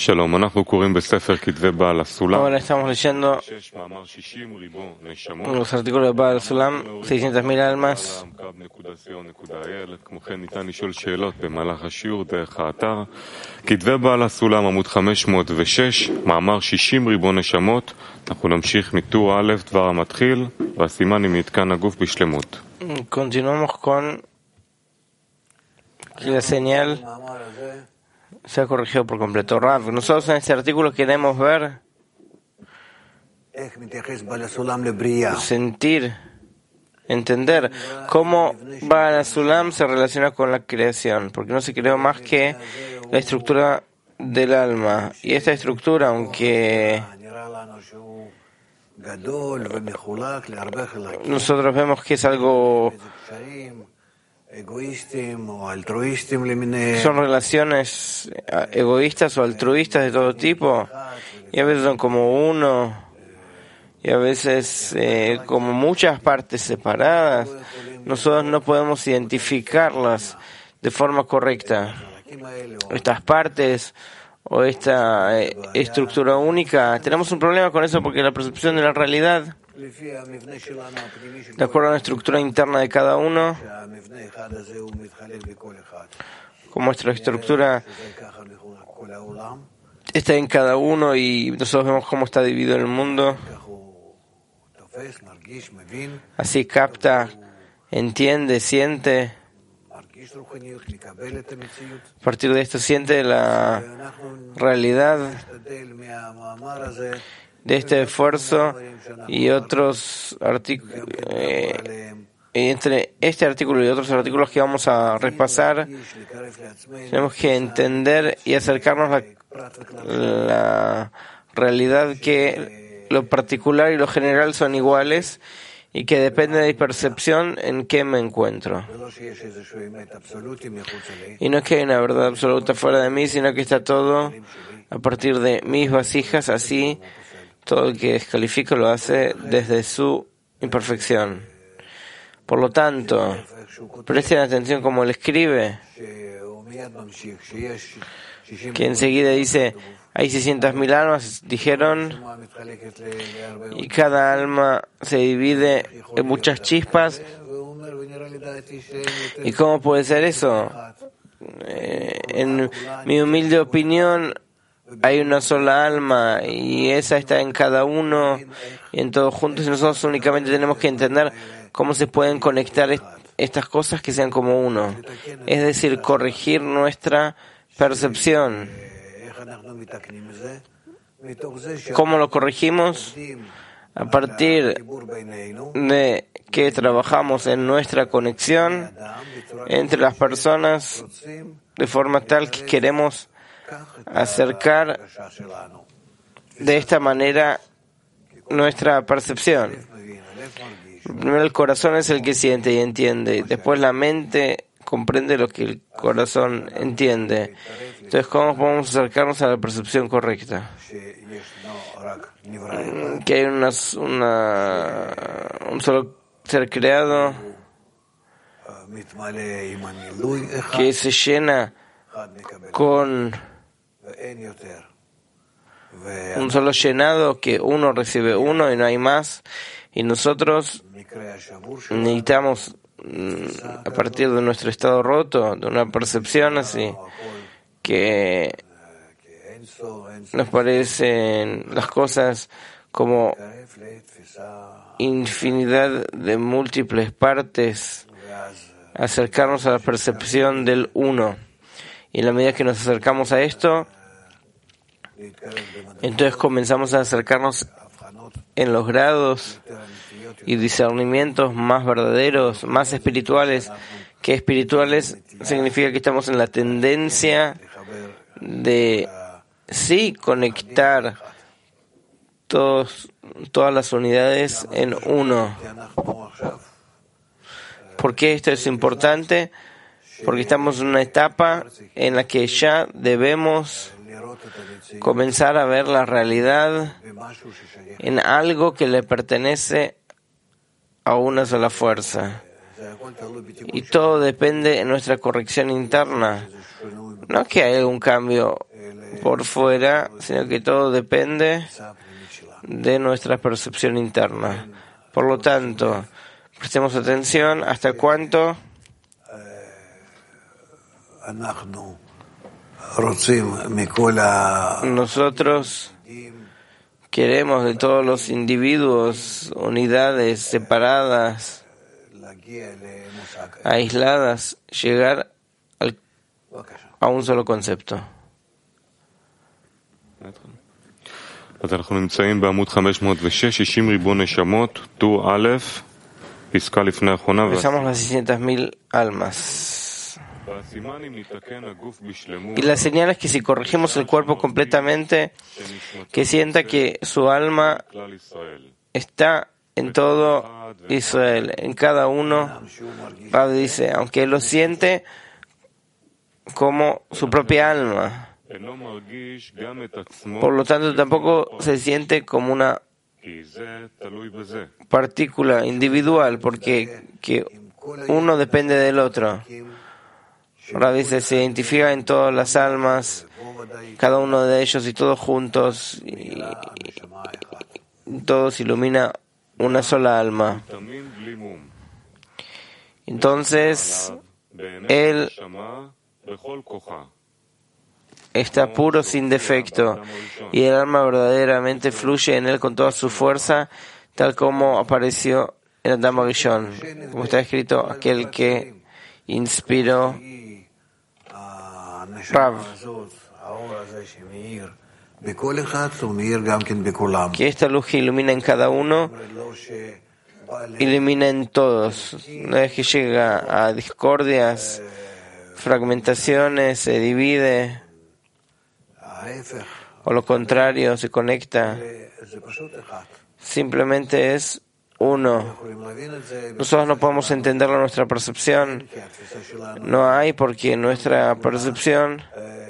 Ahora estamos leyendo los artículos de Baal Sulam, 600.000 almas. כתבי בעל הסולם עמוד 506, מאמר 60 ריבון נשמות. אנחנו נמשיך מטור א' דבר המתחיל, והסימן עם מתקן הגוף בשלמות. Continuamos con la señal se ha corregido por completo. Rav, nosotros en este artículo queremos ver, sentir, entender cómo Baal Sulam se relaciona con la creación, porque no se creó más que la estructura del alma. Y esta estructura, aunque nosotros vemos que es algo, son relaciones egoístas o altruistas de todo tipo, y a veces son como uno, y a veces como muchas partes separadas. Nosotros no podemos identificarlas de forma correcta. Estas partes o esta estructura única, tenemos un problema con eso porque la percepción de la realidad, de acuerdo a la estructura interna de cada uno, como nuestra estructura está en cada uno y nosotros vemos cómo está dividido el mundo, así capta, entiende, siente. A partir de esto siente la realidad de este esfuerzo y otros artículos. Entre este artículo y otros artículos que vamos a repasar, tenemos que entender y acercarnos a la realidad que lo particular y lo general son iguales y que depende de mi percepción en qué me encuentro. Y no es que hay una verdad absoluta fuera de mí, sino que está todo a partir de mis vasijas, así todo el que descalifica lo hace desde su imperfección. Por lo tanto, presten atención como él escribe, que enseguida dice, hay 600.000 almas, dijeron, y cada alma se divide en muchas chispas. ¿Y cómo puede ser eso? En mi humilde opinión, hay una sola alma y esa está en cada uno y en todos juntos, y nosotros únicamente tenemos que entender cómo se pueden conectar estas cosas que sean como uno. Es decir, corregir nuestra percepción. ¿Cómo lo corregimos? A partir de que trabajamos en nuestra conexión entre las personas de forma tal que queremos acercar de esta manera nuestra percepción. Primero el corazón es el que siente y entiende, después la mente comprende lo que el corazón entiende. Entonces, ¿cómo podemos acercarnos a la percepción correcta? Que hay un solo ser creado que se llena con un solo llenado, que uno recibe uno y no hay más, y nosotros necesitamos, a partir de nuestro estado roto, de una percepción así, que nos parecen las cosas como infinidad de múltiples partes, acercarnos a la percepción del uno. Y en la medida que nos acercamos a esto, entonces comenzamos a acercarnos en los grados y discernimientos más verdaderos, más espirituales. Que espirituales significa que estamos en la tendencia de sí conectar todas las unidades en uno. ¿Por qué esto es importante? Porque estamos en una etapa en la que ya debemos comenzar a ver la realidad en algo que le pertenece a una sola fuerza. y todo depende de nuestra corrección interna. No es que hay algún cambio por fuera, sino que todo depende de nuestra percepción interna. Por lo tanto, prestemos atención hasta cuánto nosotros queremos de todos los individuos, unidades separadas, aisladas, llegar a un solo concepto. אז אנחנו נמצאים בעמוד 506, 60 ריבון נשמות, טור א', פסקה לפני האחרונה. Empezamos las 600.000 almas. Y la señal es que si corregimos el cuerpo completamente, que sienta que su alma está en todo Israel, en cada uno. Rav dice, aunque él lo siente como su propia alma. Por lo tanto, tampoco se siente como una partícula individual, porque que uno depende del otro. Ahora dice, se identifica en todas las almas, cada uno de ellos y todos juntos, y todos ilumina una sola alma. Entonces, él está puro sin defecto y el alma verdaderamente fluye en él con toda su fuerza, tal como apareció en Adam Rishon, como está escrito, aquel que inspiró Rav, que esta luz que ilumina en cada uno, ilumina en todos. No es que llega a discordias, fragmentaciones, se divide, o lo contrario, se conecta. Simplemente es uno. Nosotros no podemos entenderlo en nuestra percepción. No hay, porque nuestra percepción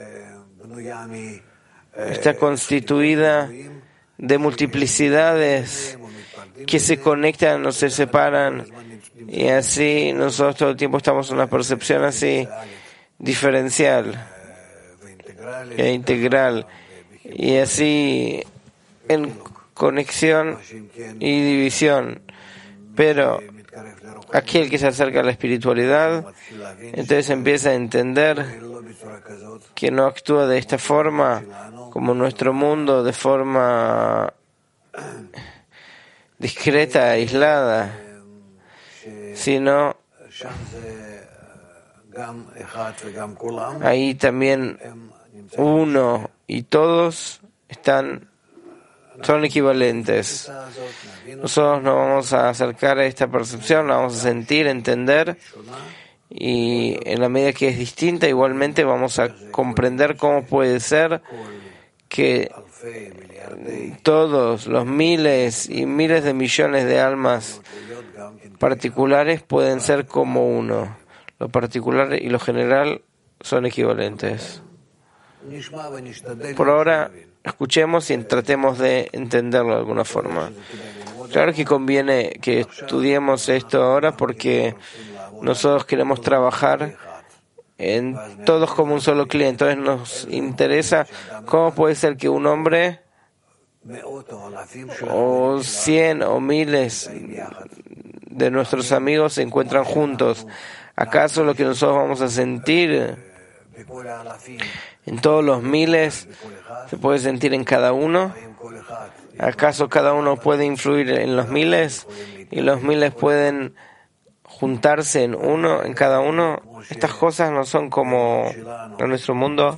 está constituida de multiplicidades que se conectan o se separan, y así nosotros todo el tiempo estamos en una percepción así diferencial e integral, y así en conexión y división. Pero aquel que se acerca a la espiritualidad, entonces empieza a entender que no actúa de esta forma, como nuestro mundo, de forma discreta, aislada, sino ahí también uno y todos son equivalentes. Nosotros nos vamos a acercar a esta percepción, la vamos a sentir, entender, y en la medida que es distinta, igualmente vamos a comprender cómo puede ser que todos los miles y miles de millones de almas particulares pueden ser como uno. Lo particular y lo general son equivalentes. Por ahora, escuchemos y tratemos de entenderlo de alguna forma. Claro que conviene que estudiemos esto ahora, porque nosotros queremos trabajar en todos como un solo cliente. Entonces nos interesa cómo puede ser que un hombre o 100 o miles de nuestros amigos se encuentran juntos. ¿Acaso lo que nosotros vamos a sentir en todos los miles se puede sentir en cada uno? ¿Acaso cada uno puede influir en los miles y los miles pueden juntarse en uno, en cada uno? Estas cosas no son como en nuestro mundo,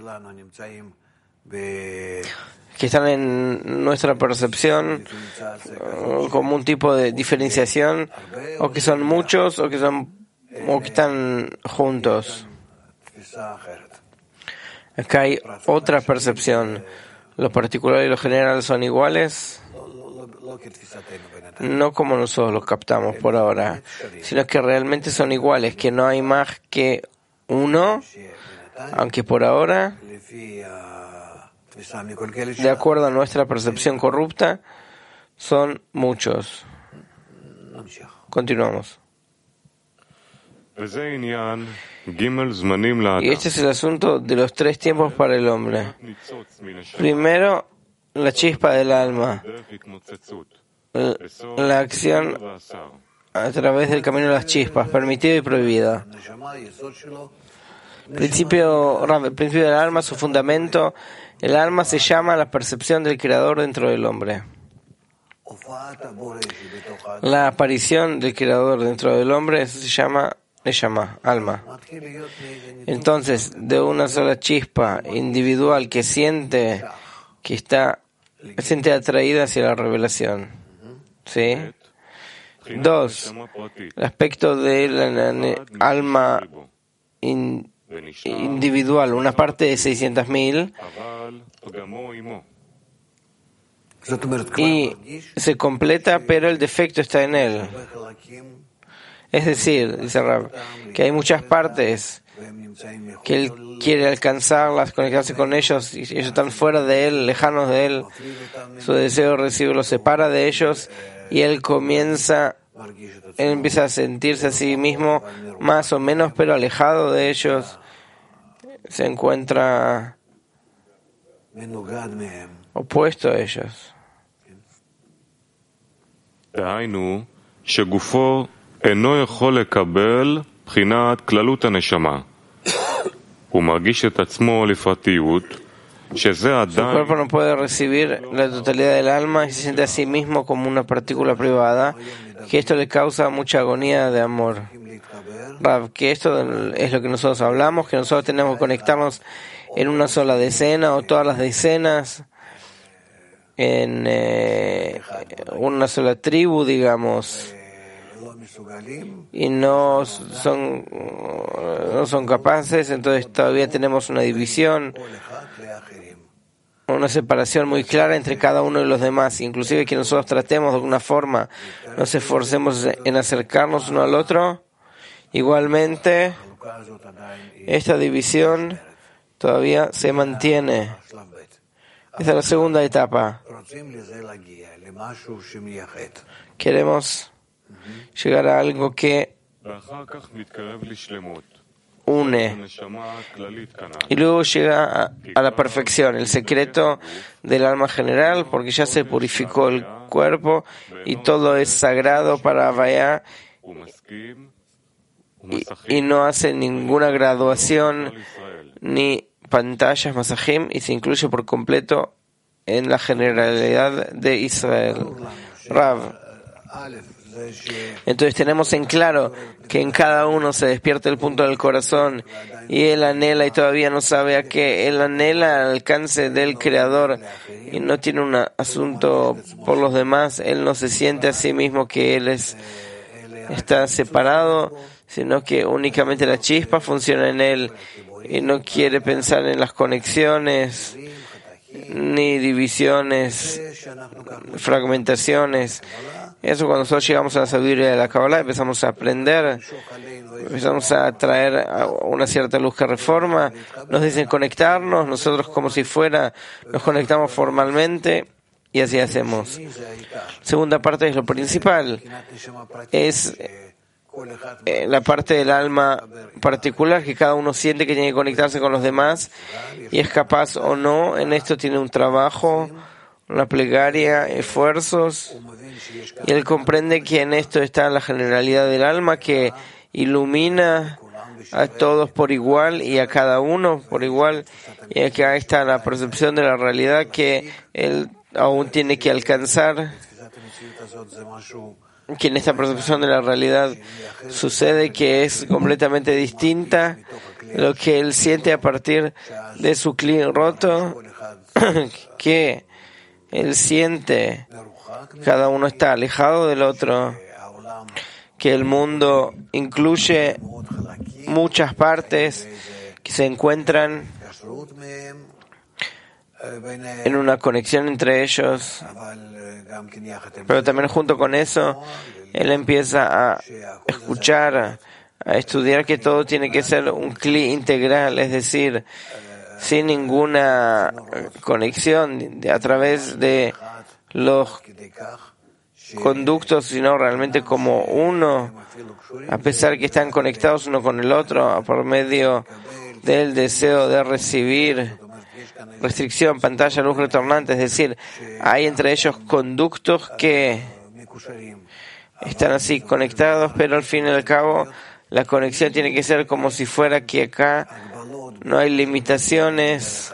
que están en nuestra percepción como un tipo de diferenciación, o que son muchos, o que están juntos. Acá hay otra percepción. Lo particular y lo general son iguales, no como nosotros los captamos por ahora, sino que realmente son iguales, que no hay más que uno, aunque por ahora, de acuerdo a nuestra percepción corrupta, son muchos. Continuamos. Y este es el asunto de los 3 tiempos para el hombre. Primero, la chispa del alma, la acción a través del camino de las chispas, permitida y prohibida. El principio del alma, su fundamento, el alma se llama la percepción del Creador dentro del hombre. La aparición del Creador dentro del hombre, eso se llama Neshama, alma. Entonces, de una sola chispa individual que siente atraída hacia la revelación. ¿Sí? 2. El aspecto del alma individual, una parte de 600.000, y se completa, pero el defecto está en él. Es decir, dice Rab, que hay muchas partes que él quiere alcanzarlas, conectarse con ellos, y ellos están fuera de él, lejanos de él. Su deseo de recibirlos separa de ellos, y él empieza a sentirse a sí mismo más o menos, pero alejado de ellos. Se encuentra opuesto a ellos. Su cuerpo no puede recibir la totalidad del alma y se siente a sí mismo como una partícula privada, que esto le causa mucha agonía de amor. Que esto es lo que nosotros hablamos, que nosotros tenemos que conectarnos en una sola decena o todas las decenas, en una sola tribu, digamos, y no son capaces, entonces todavía tenemos una división, una separación muy clara entre cada uno de los demás, inclusive que nosotros tratemos de alguna forma, nos esforcemos en acercarnos uno al otro. Igualmente, esta división todavía se mantiene. Esta es la segunda etapa. Queremos llegar a algo que une. Y luego llega a la perfección, el secreto del alma general, porque ya se purificó el cuerpo y todo es sagrado para Havaya. Y no hace ninguna graduación ni pantallas, masajim, y se incluye por completo en la generalidad de Israel. Rav. Entonces tenemos en claro que en cada uno se despierta el punto del corazón y él anhela y todavía no sabe a qué. Él anhela al alcance del Creador y no tiene un asunto por los demás. Él no se siente a sí mismo que él está separado, sino que únicamente la chispa funciona en él y no quiere pensar en las conexiones, ni divisiones, fragmentaciones. Eso cuando nosotros llegamos a la sabiduría de la Kabbalah, empezamos a aprender, empezamos a traer una cierta luz que reforma, nos dicen conectarnos, nosotros como si fuera, nos conectamos formalmente y así hacemos. Segunda parte es lo principal, es la parte del alma particular que cada uno siente que tiene que conectarse con los demás y es capaz o no. En esto tiene un trabajo, una plegaria, esfuerzos, y él comprende que en esto está la generalidad del alma que ilumina a todos por igual y a cada uno por igual, y acá está la percepción de la realidad que él aún tiene que alcanzar, que en esta percepción de la realidad sucede que es completamente distinta lo que él siente a partir de su cli roto, que él siente cada uno está alejado del otro, que el mundo incluye muchas partes que se encuentran en una conexión entre ellos, pero también junto con eso él empieza a escuchar, a estudiar que todo tiene que ser un cli integral, es decir, sin ninguna conexión a través de los conductos, sino realmente como uno, a pesar que están conectados uno con el otro por medio del deseo de recibir restricción, pantalla, luz retornante, es decir, hay entre ellos conductos que están así conectados, pero al fin y al cabo la conexión tiene que ser como si fuera que acá no hay limitaciones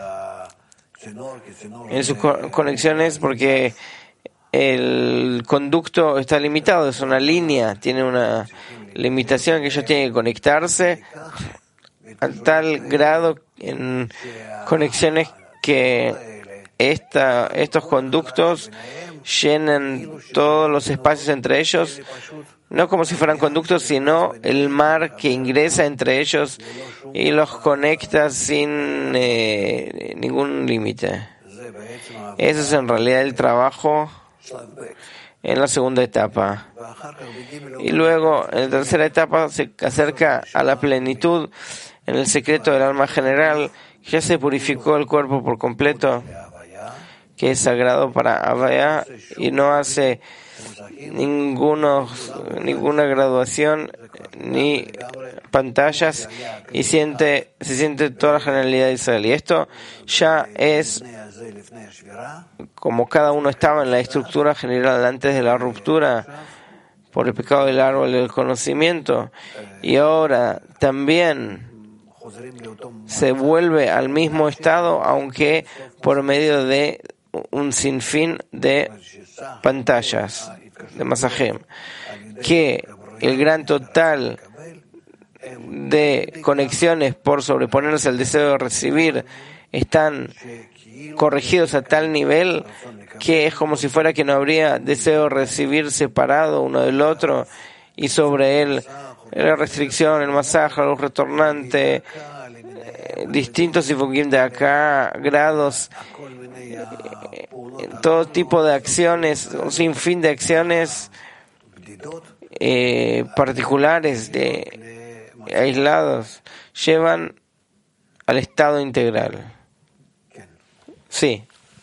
en sus conexiones, porque el conducto está limitado, es una línea, tiene una limitación que ellos tienen que conectarse a tal grado en conexiones que estos conductos llenan todos los espacios entre ellos, no como si fueran conductos, sino el mar que ingresa entre ellos y los conecta sin ningún límite. Eso es en realidad el trabajo en la segunda etapa. Y luego, en la tercera etapa, se acerca a la plenitud en el secreto del alma general. Ya se purificó el cuerpo por completo, que es sagrado para Havaya, y no hace ninguna graduación ni pantallas, y se siente toda la generalidad de Israel. Y esto ya es como cada uno estaba en la estructura general antes de la ruptura por el pecado del árbol del conocimiento, y ahora también se vuelve al mismo estado, aunque por medio de un sinfín de pantallas, de masajem, que el gran total de conexiones por sobreponerse al deseo de recibir están corregidos a tal nivel que es como si fuera que no habría deseo de recibir separado uno del otro, y sobre él la restricción, el masaje, la luz retornante, distintos sifukim de acá, grados, todo tipo de acciones, un sinfín de acciones particulares, aislados, llevan al estado integral. Sí.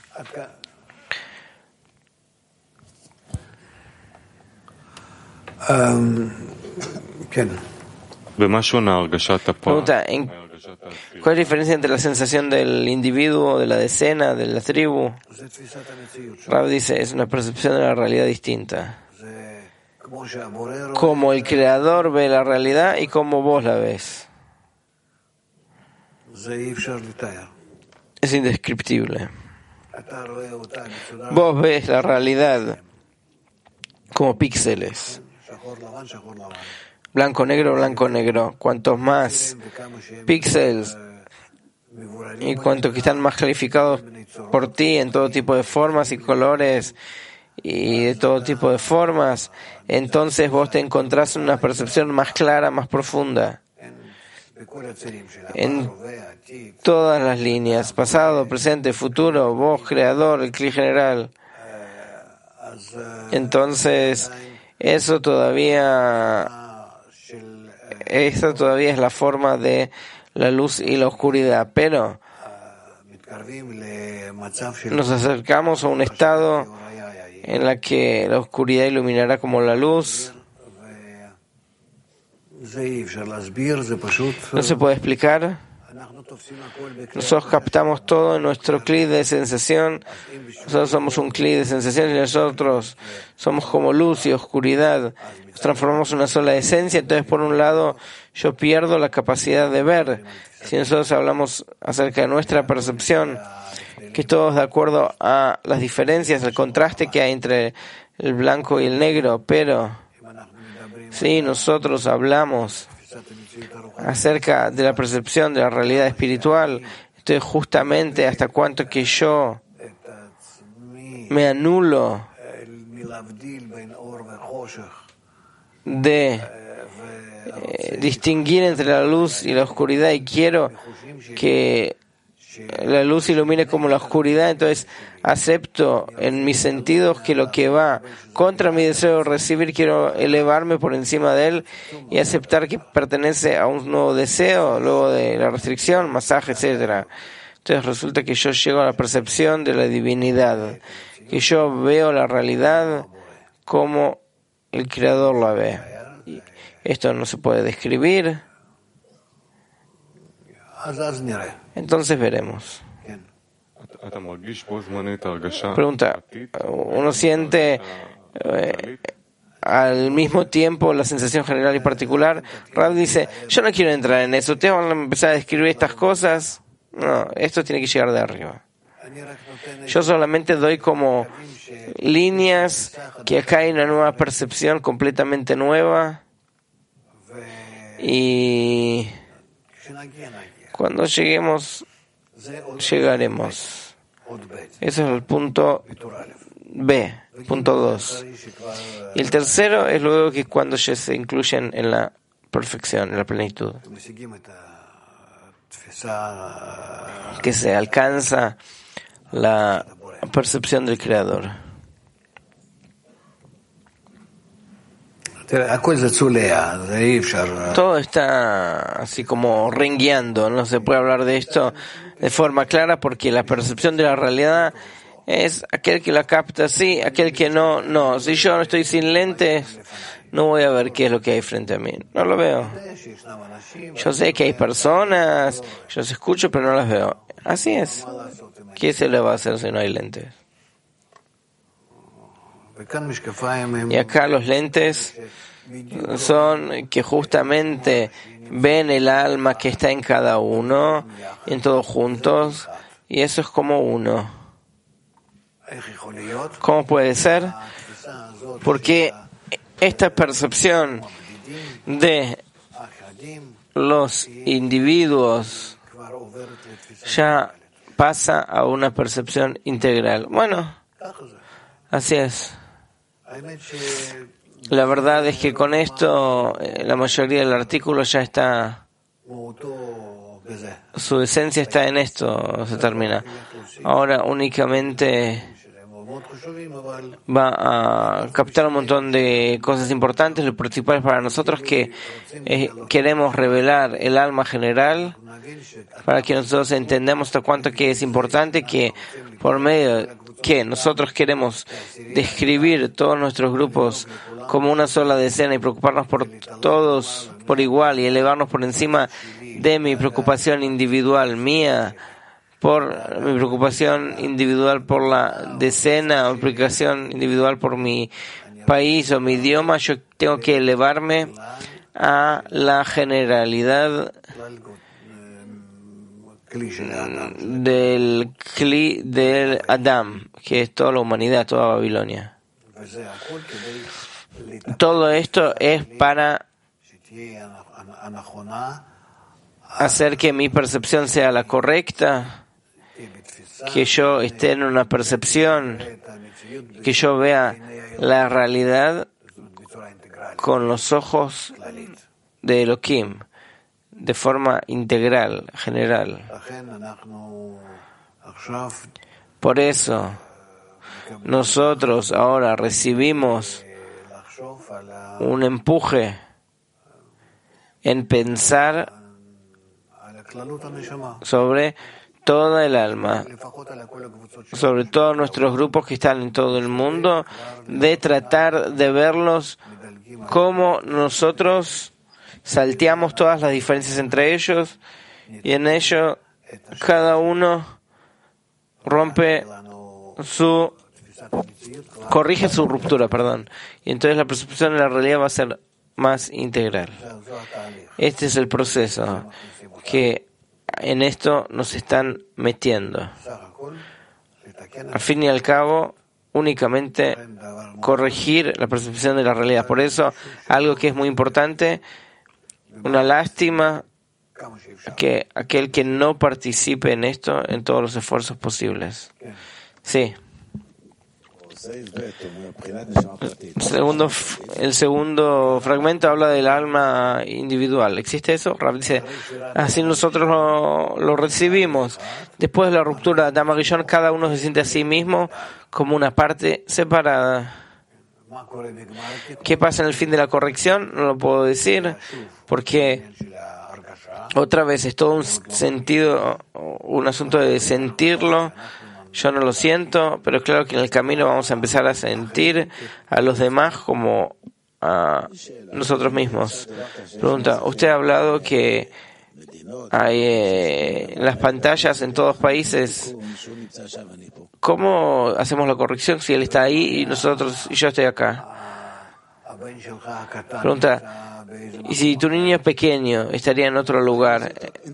Pregunta, ¿cuál es la diferencia entre la sensación del individuo, de la decena, de la tribu? Rab dice, es una percepción de la realidad distinta. Como el creador ve la realidad y como vos la ves. Es indescriptible. Vos ves la realidad como píxeles. Blanco, negro, blanco, negro. Cuantos más píxeles y cuantos que están más calificados por ti en todo tipo de formas y colores y de todo tipo de formas, entonces vos te encontrás en una percepción más clara, más profunda. En todas las líneas, pasado, presente, futuro, vos, creador, el Kli general. Entonces, esa todavía es la forma de la luz y la oscuridad, pero nos acercamos a un estado en la que la oscuridad iluminará como la luz. No se puede explicar. Nosotros captamos todo en nuestro clic de sensación. Nosotros somos un clic de sensación y nosotros somos como luz y oscuridad. Nos transformamos en una sola esencia. Entonces, por un lado, yo pierdo la capacidad de ver. Si nosotros hablamos acerca de nuestra percepción, que todos de acuerdo a las diferencias, el contraste que hay entre el blanco y el negro, pero si nosotros hablamos acerca de la percepción de la realidad espiritual, entonces justamente hasta cuánto que yo me anulo de distinguir entre la luz y la oscuridad y quiero que la luz ilumine como la oscuridad, entonces acepto en mis sentidos que lo que va contra mi deseo de recibir, quiero elevarme por encima de él y aceptar que pertenece a un nuevo deseo, luego de la restricción, masaje, etc. Entonces resulta que yo llego a la percepción de la divinidad, que yo veo la realidad como el Creador la ve. Esto no se puede describir. Entonces veremos. Pregunta, ¿uno siente al mismo tiempo la sensación general y particular? Rav dice, yo no quiero entrar en eso. ¿Ustedes van a empezar a describir estas cosas? No, esto tiene que llegar de arriba. Yo solamente doy como líneas que acá hay una nueva percepción completamente nueva, y cuando lleguemos, llegaremos. Ese es el punto B, punto 2. Y el tercero es luego que cuando ya se incluyen en la perfección, en la plenitud, que se alcanza la percepción del Creador. Todo está así como rengueando, no se puede hablar de esto de forma clara porque la percepción de la realidad es aquel que la capta sí, aquel que no, no. Si yo no estoy sin lentes, no voy a ver qué es lo que hay frente a mí, no lo veo. Yo sé que hay personas, yo las escucho pero no las veo. Así es. ¿Qué se le va a hacer si no hay lentes? Y acá los lentes son que justamente ven el alma que está en cada uno, en todos juntos, y eso es como uno. ¿Cómo puede ser? Porque esta percepción de los individuos ya pasa a una percepción integral. Bueno, así es. La verdad es que con esto la mayoría del artículo ya está, su esencia está en esto, se termina. Ahora únicamente va a captar un montón de cosas importantes. Lo principal para nosotros es que queremos revelar el alma general para que nosotros entendamos hasta cuánto que es importante, que por medio que nosotros queremos describir todos nuestros grupos como una sola decena y preocuparnos por todos por igual y elevarnos por encima de mi preocupación individual mía, por mi preocupación individual por la decena o preocupación individual por mi país o mi idioma, yo tengo que elevarme a la generalidad del Adam, que es toda la humanidad, toda Babilonia. Todo esto es para hacer que mi percepción sea la correcta, que yo esté en una percepción, que yo vea la realidad con los ojos de Elohim, de forma integral, general. Por eso, nosotros ahora recibimos un empuje en pensar sobre toda el alma, sobre todos nuestros grupos que están en todo el mundo, de tratar de verlos como nosotros salteamos todas las diferencias entre ellos y en ello cada uno corrige su ruptura, y entonces la percepción de la realidad va a ser más integral. Este es el proceso que en esto nos están metiendo. Al fin y al cabo, únicamente corregir la percepción de la realidad. Por eso, algo que es muy importante, una lástima que aquel que no participe en esto en todos los esfuerzos posibles. Sí. El segundo fragmento habla del alma individual. ¿Existe eso? Rav dice, así nosotros lo recibimos. Después de la ruptura de Adam Rishon, cada uno se siente a sí mismo como una parte separada. ¿Qué pasa en el fin de la corrección? No lo puedo decir, porque otra vez es todo un sentido, un asunto de sentirlo, Yo no lo siento, pero claro que en el camino vamos a empezar a sentir a los demás como a nosotros mismos. Pregunta, usted ha hablado que hay en las pantallas en todos países. ¿Cómo hacemos la corrección si él está ahí y yo estoy acá? Pregunta, ¿y si tu niño es pequeño, estaría en otro lugar?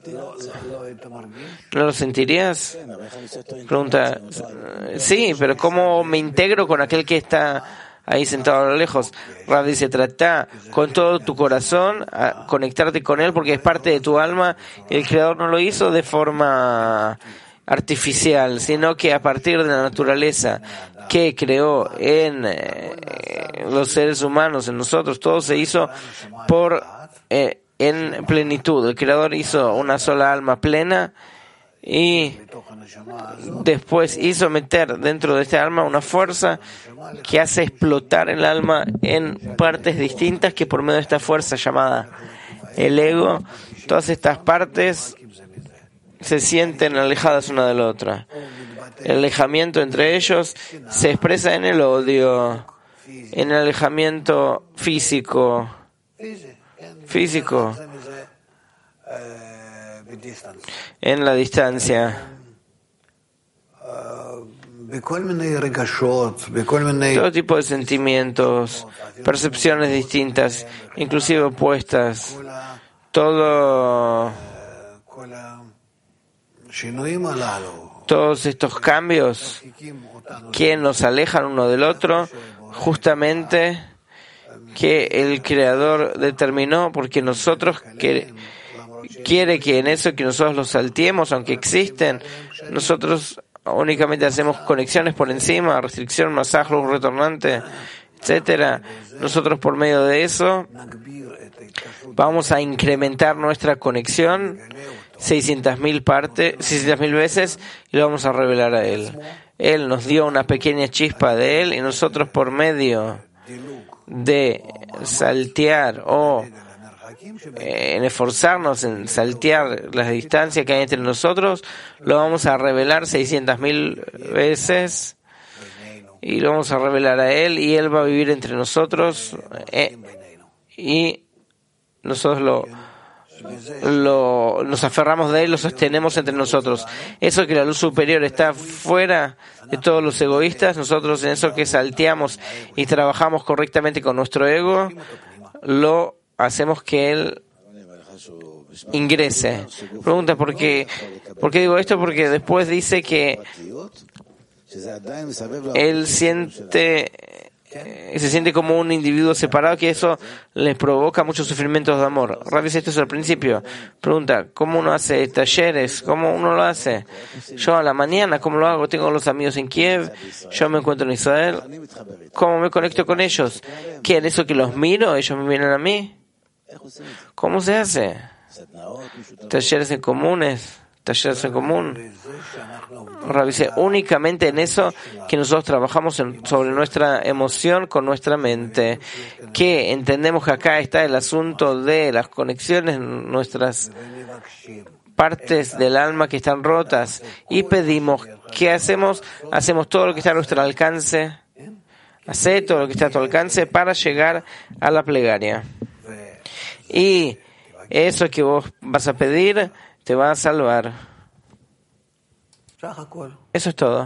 ¿No lo sentirías? Pregunta, sí, pero ¿cómo me integro con aquel que está ahí sentado a lo lejos? Rav dice, trata con todo tu corazón a conectarte con él porque es parte de tu alma. El Creador no lo hizo de forma artificial, sino que a partir de la naturaleza que creó en los seres humanos, en nosotros, todo se hizo en plenitud. El Creador hizo una sola alma plena y después hizo meter dentro de esta alma una fuerza que hace explotar el alma en partes distintas que por medio de esta fuerza llamada el ego, todas estas partes se sienten alejadas una de la otra. El alejamiento entre ellos se expresa en el odio, en el alejamiento físico, en la distancia. Todo tipo de sentimientos, percepciones distintas, inclusive opuestas, todos estos cambios que nos alejan uno del otro, justamente que el Creador determinó, porque nosotros quiere que en eso que nosotros los salteemos, aunque existen, nosotros únicamente hacemos conexiones por encima, restricción, masaje, luz retornante, etcétera. Nosotros por medio de eso vamos a incrementar nuestra conexión 600.000 veces y lo vamos a revelar a Él. Él nos dio una pequeña chispa de Él y nosotros por medio de saltear o en esforzarnos en saltear las distancias que hay entre nosotros, lo vamos a revelar 600.000 veces y lo vamos a revelar a Él y Él va a vivir entre nosotros y nosotros nos aferramos de Él, lo sostenemos entre nosotros. Eso que la luz superior está fuera de todos los egoístas, nosotros en eso que salteamos y trabajamos correctamente con nuestro ego, lo hacemos que Él ingrese. Pregunta, ¿por qué digo esto? Porque después dice que Él se siente como un individuo separado, que eso les provoca muchos sufrimientos de amor. Rav dice esto es al principio. Pregunta, ¿cómo uno hace talleres? ¿Cómo uno lo hace? Yo a la mañana, ¿cómo lo hago? Tengo los amigos en Kiev, yo me encuentro en Israel. ¿Cómo me conecto con ellos? ¿Qué? ¿En eso que los miro? ¿Ellos me miran a mí? ¿Cómo se hace? Talleres en común. Rav dice, únicamente en eso que nosotros trabajamos sobre nuestra emoción con nuestra mente, que entendemos que acá está el asunto de las conexiones, nuestras partes del alma que están rotas, y pedimos, ¿qué hacemos? Hacemos todo lo que está a nuestro alcance, hace todo lo que está a tu alcance para llegar a la plegaria. Y eso que vos vas a pedir te va a salvar. Eso es todo.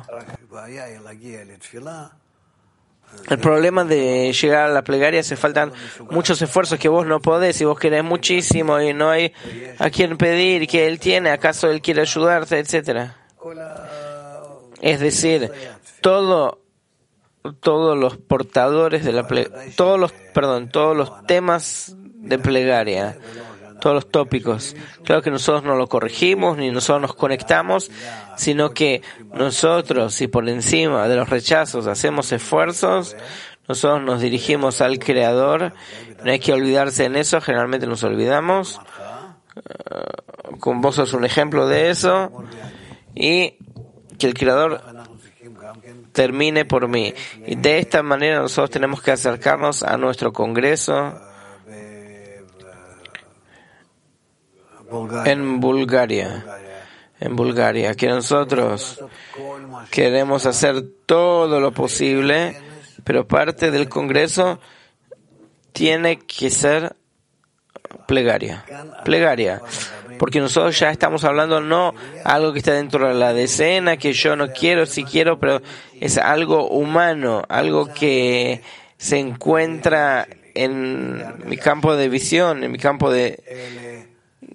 El problema de llegar a la plegaria hace faltan muchos esfuerzos que vos no podés y vos querés muchísimo y no hay a quien pedir que Él tiene, acaso Él quiere ayudarte, etcétera. Es decir, todos los portadores de la todos los temas de plegaria, todos los tópicos. Claro que nosotros no lo corregimos ni nosotros nos conectamos, sino que nosotros, si por encima de los rechazos hacemos esfuerzos, nosotros nos dirigimos al Creador. No hay que olvidarse en eso, generalmente nos olvidamos. Con vos sos un ejemplo de eso, y que el Creador termine por mí. Y de esta manera nosotros tenemos que acercarnos a nuestro congreso en Bulgaria. en Bulgaria, que nosotros queremos hacer todo lo posible, pero parte del Congreso tiene que ser plegaria, porque nosotros ya estamos hablando no algo que está dentro de la decena, que yo no quiero, sí quiero, pero es algo humano, algo que se encuentra en mi campo de visión, en mi campo de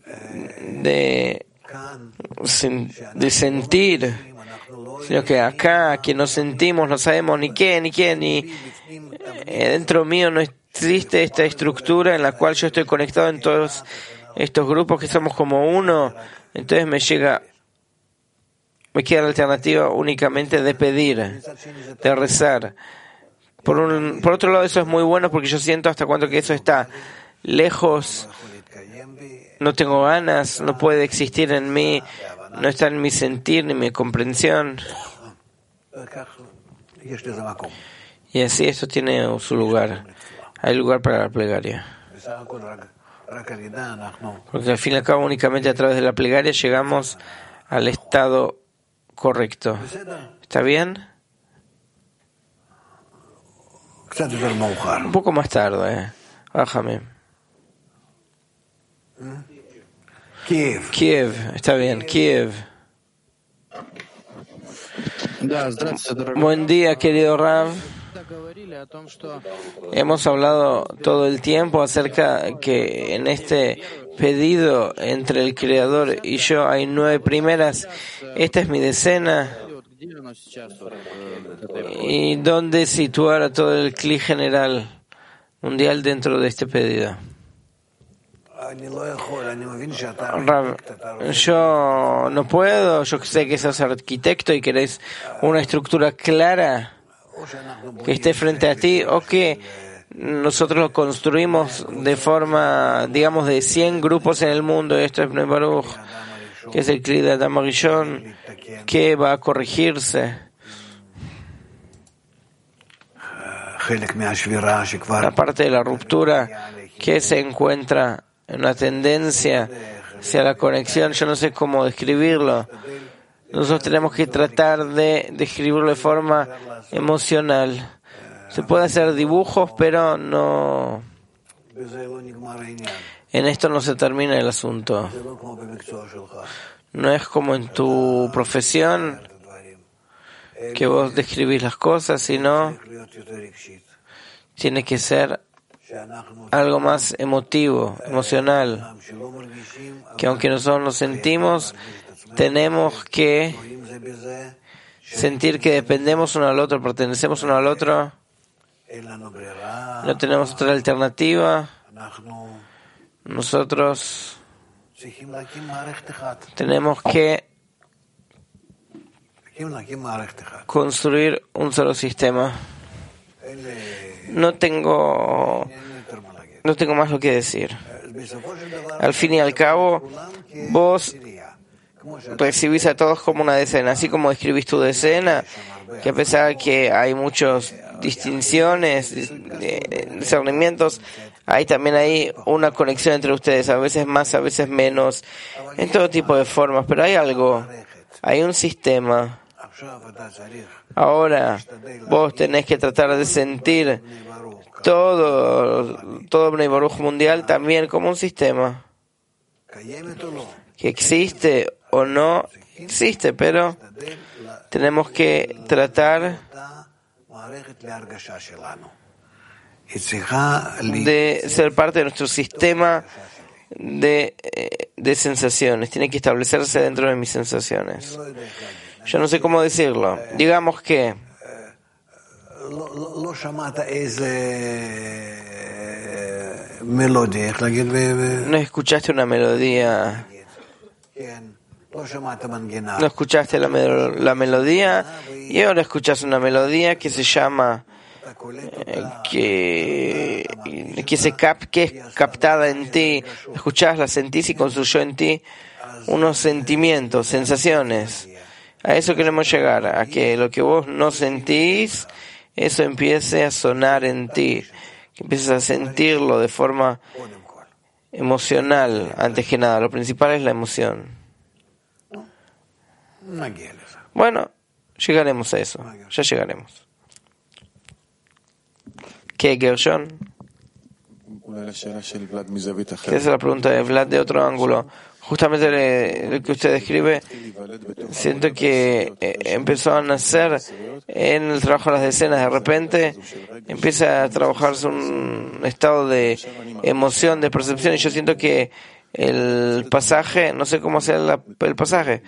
sentir, sino que acá, que no sentimos, no sabemos ni qué, ni dentro mío no existe esta estructura en la cual yo estoy conectado en todos estos grupos que somos como uno. Entonces me queda la alternativa únicamente de pedir, de rezar. Por otro lado, eso es muy bueno porque yo siento hasta cuando que eso está lejos, no tengo ganas, no puede existir en mí, no está en mi sentir ni mi comprensión. Y así esto tiene su lugar. Hay lugar para la plegaria. Porque al fin y al cabo únicamente a través de la plegaria llegamos al estado correcto. ¿Está bien? Un poco más tarde, Bájame. Kiev, está bien, Kiev. Buen día, querido Rav. Hemos hablado todo el tiempo acerca que en este pedido entre el Creador y yo hay 9 primeras. Esta es mi decena. ¿Y dónde situar a todo el Kli general mundial dentro de este pedido? Yo no puedo, yo sé que sos arquitecto y querés una estructura clara que esté frente a ti, o que nosotros lo construimos de forma, digamos, de 100 grupos en el mundo. Esto es Bnei Baruch, que es el Kli de Adam Rishon, que va a corregirse. La parte de la ruptura que se encuentra en una tendencia hacia la conexión, yo no sé cómo describirlo. Nosotros tenemos que tratar de describirlo de forma emocional. Se puede hacer dibujos, pero no. En esto no se termina el asunto. No es como en tu profesión que vos describís las cosas, sino tiene que ser algo más emotivo, emocional, que aunque nosotros nos sentimos, tenemos que sentir que dependemos uno al otro, pertenecemos uno al otro, no tenemos otra alternativa. Nosotros tenemos que construir un solo sistema. No tengo más lo que decir. Al fin y al cabo, vos recibís a todos como una decena, así como describís tu decena, que a pesar que hay muchas distinciones, discernimientos, también hay una conexión entre ustedes, a veces más, a veces menos, en todo tipo de formas, pero hay algo, hay un sistema. Ahora vos tenés que tratar de sentir todo Bnei Baruch mundial también como un sistema que existe o no existe, pero tenemos que tratar de ser parte de nuestro sistema de sensaciones. Tiene que establecerse dentro de mis sensaciones. Yo no sé cómo decirlo. Digamos que no escuchaste una melodía. No escuchaste la melodía y ahora escuchas una melodía que se llama que es captada en ti. Escuchás, la sentís y construyó en ti unos sentimientos, sensaciones. A eso queremos llegar, a que lo que vos no sentís, eso empiece a sonar en ti, que empieces a sentirlo de forma emocional, antes que nada. Lo principal es la emoción. Bueno, llegaremos a eso. Ya llegaremos. ¿Qué, Gershon? Esa es la pregunta de Vlad de otro ángulo. Justamente lo que usted describe, siento que empezó a nacer en el trabajo de las decenas. De repente empieza a trabajarse un estado de emoción, de percepción, y yo siento que el pasaje, no sé cómo hacer el pasaje,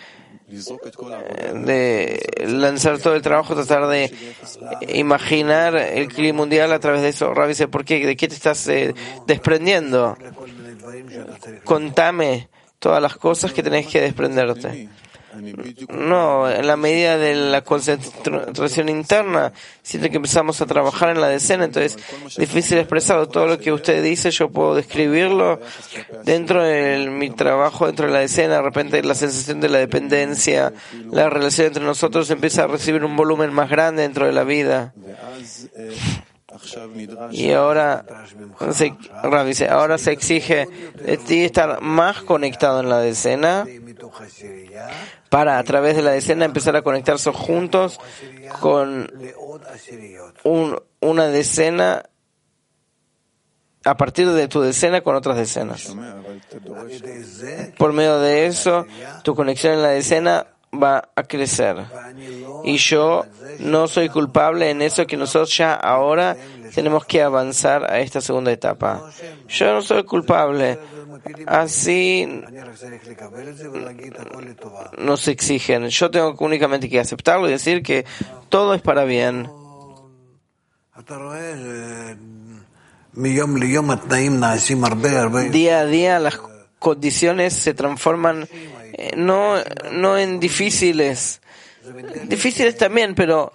de lanzar todo el trabajo, tratar de imaginar el clima mundial a través de eso. Rabbi dice, ¿por qué? ¿De qué te estás desprendiendo? Contame todas las cosas que tenés que desprenderte. No, en la medida de la concentración interna, siento que empezamos a trabajar en la decena, entonces es difícil expresarlo. Todo lo que usted dice, yo puedo describirlo dentro de mi trabajo, dentro de la decena. De repente la sensación de la dependencia, la relación entre nosotros empieza a recibir un volumen más grande dentro de la vida. Y ahora se exige de ti estar más conectado en la decena para, a través de la decena, empezar a conectarse juntos con una decena, a partir de tu decena con otras decenas. Por medio de eso, tu conexión en la decena va a crecer. Y yo no soy culpable en eso, que nosotros ya ahora tenemos que avanzar a esta segunda etapa. Yo no soy culpable. Así nos exigen. Yo tengo únicamente que aceptarlo y decir que todo es para bien. Día a día las condiciones se transforman no en difíciles también, pero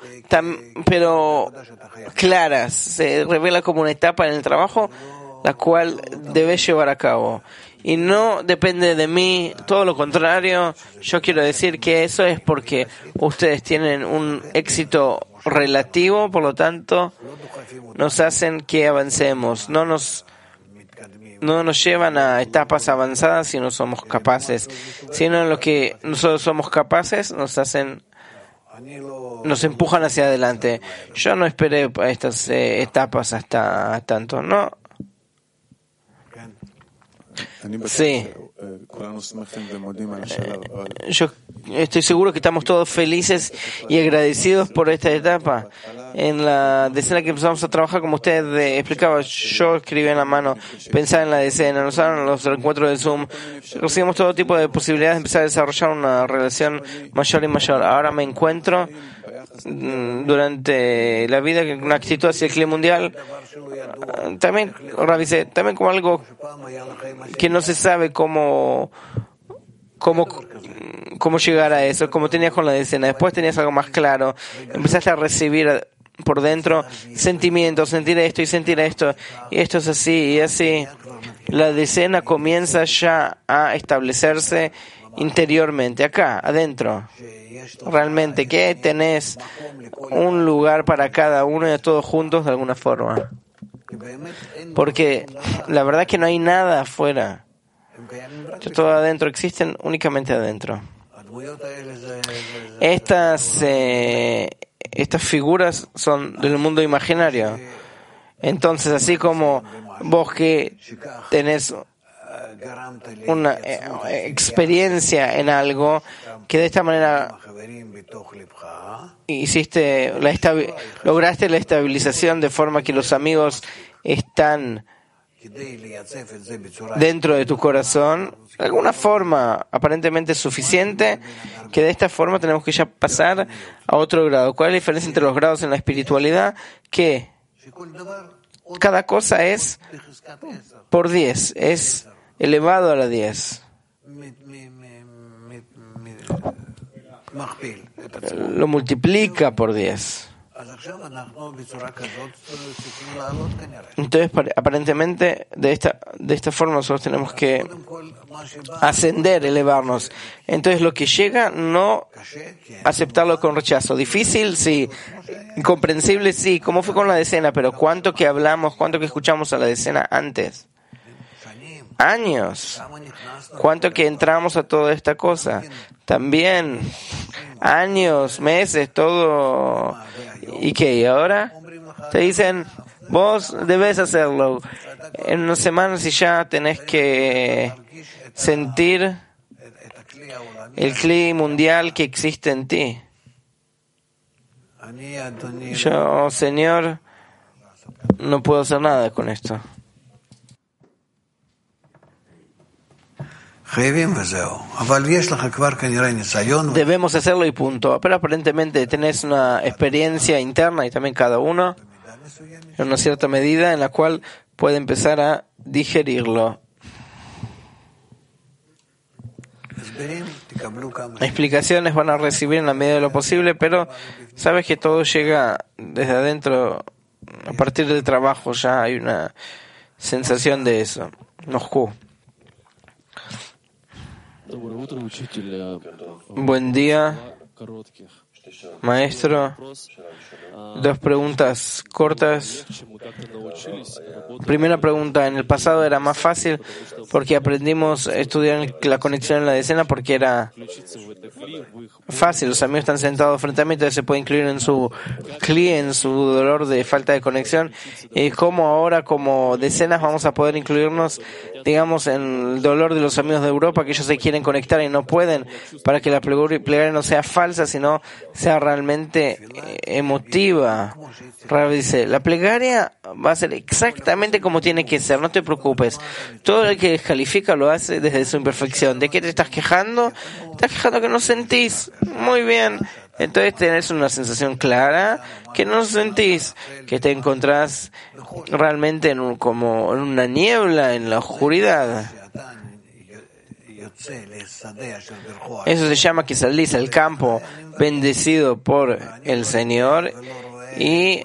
claras. Se revela como una etapa en el trabajo la cual debes llevar a cabo. Y no depende de mí, todo lo contrario. Yo quiero decir que eso es porque ustedes tienen un éxito relativo, por lo tanto, nos hacen que avancemos. No nos llevan a etapas avanzadas si no somos capaces, sino en lo que nosotros somos capaces nos empujan hacia adelante. Yo no esperé estas etapas hasta tanto, ¿no? Sí. Yo estoy seguro que estamos todos felices y agradecidos por esta etapa. En la decena que empezamos a trabajar, como usted explicaba, yo escribí en la mano, pensaba en la decena, nos daban los encuentros de Zoom, recibimos todo tipo de posibilidades de empezar a desarrollar una relación mayor y mayor. Ahora me encuentro durante la vida con una actitud hacia el clima mundial, también como algo que no se sabe cómo llegar a eso, como tenías con la decena. Después tenías algo más claro, empezaste a recibir por dentro sentimientos, sentir esto, y esto es así y así. La decena comienza ya a establecerse interiormente, acá, adentro. Realmente que tenés un lugar para cada uno y todos juntos de alguna forma. Porque la verdad es que no hay nada afuera. Todo adentro, existen únicamente adentro. Estas figuras son del mundo imaginario. Entonces, así como vos que tenés una experiencia en algo, que de esta manera lograste la estabilización de forma que los amigos están dentro de tu corazón, de alguna forma aparentemente suficiente, que de esta forma tenemos que ya pasar a otro grado. ¿Cuál es la diferencia entre los grados en la espiritualidad? Que cada cosa es por 10, es elevado a la 10. Lo multiplica por 10. Entonces, aparentemente, de esta forma nosotros tenemos que ascender, elevarnos. Entonces, lo que llega, no aceptarlo con rechazo. Difícil, sí. Incomprensible, sí. Como fue con la decena, pero cuánto que hablamos, cuánto que escuchamos a la decena antes. años. ¿Cuánto que entramos a toda esta cosa? También años, meses, todo. ¿Y qué? ¿Y ahora? Te dicen, vos debes hacerlo. En unas semanas y ya tenés que sentir el cli mundial que existe en ti. Yo, Señor, no puedo hacer nada con esto. Debemos hacerlo y punto. Pero aparentemente tenés una experiencia interna y también cada uno en una cierta medida en la cual puede empezar a digerirlo. Explicaciones van a recibir en la medida de lo posible, pero sabes que todo llega desde adentro. A partir del trabajo ya hay una sensación de eso. Moscú. Buen día, maestro. 2 preguntas cortas. Primera pregunta, en el pasado era más fácil porque aprendimos a estudiar la conexión en la decena porque era fácil, los amigos están sentados frente a mí, entonces se puede incluir en su cli, en su dolor de falta de conexión, y como ahora como decenas vamos a poder incluirnos, digamos, en el dolor de los amigos de Europa que ellos se quieren conectar y no pueden, para que la plegaria no sea falsa, sino sea realmente emotiva. Rav dice, la plegaria va a ser exactamente como tiene que ser, no te preocupes. Todo el que descalifica lo hace desde su imperfección. ¿De qué te estás quejando? Te estás quejando que no sentís. Muy bien. Entonces tenés una sensación clara que no sentís, que te encontrás realmente como en una niebla, en la oscuridad. Eso se llama que salís al campo bendecido por el Señor y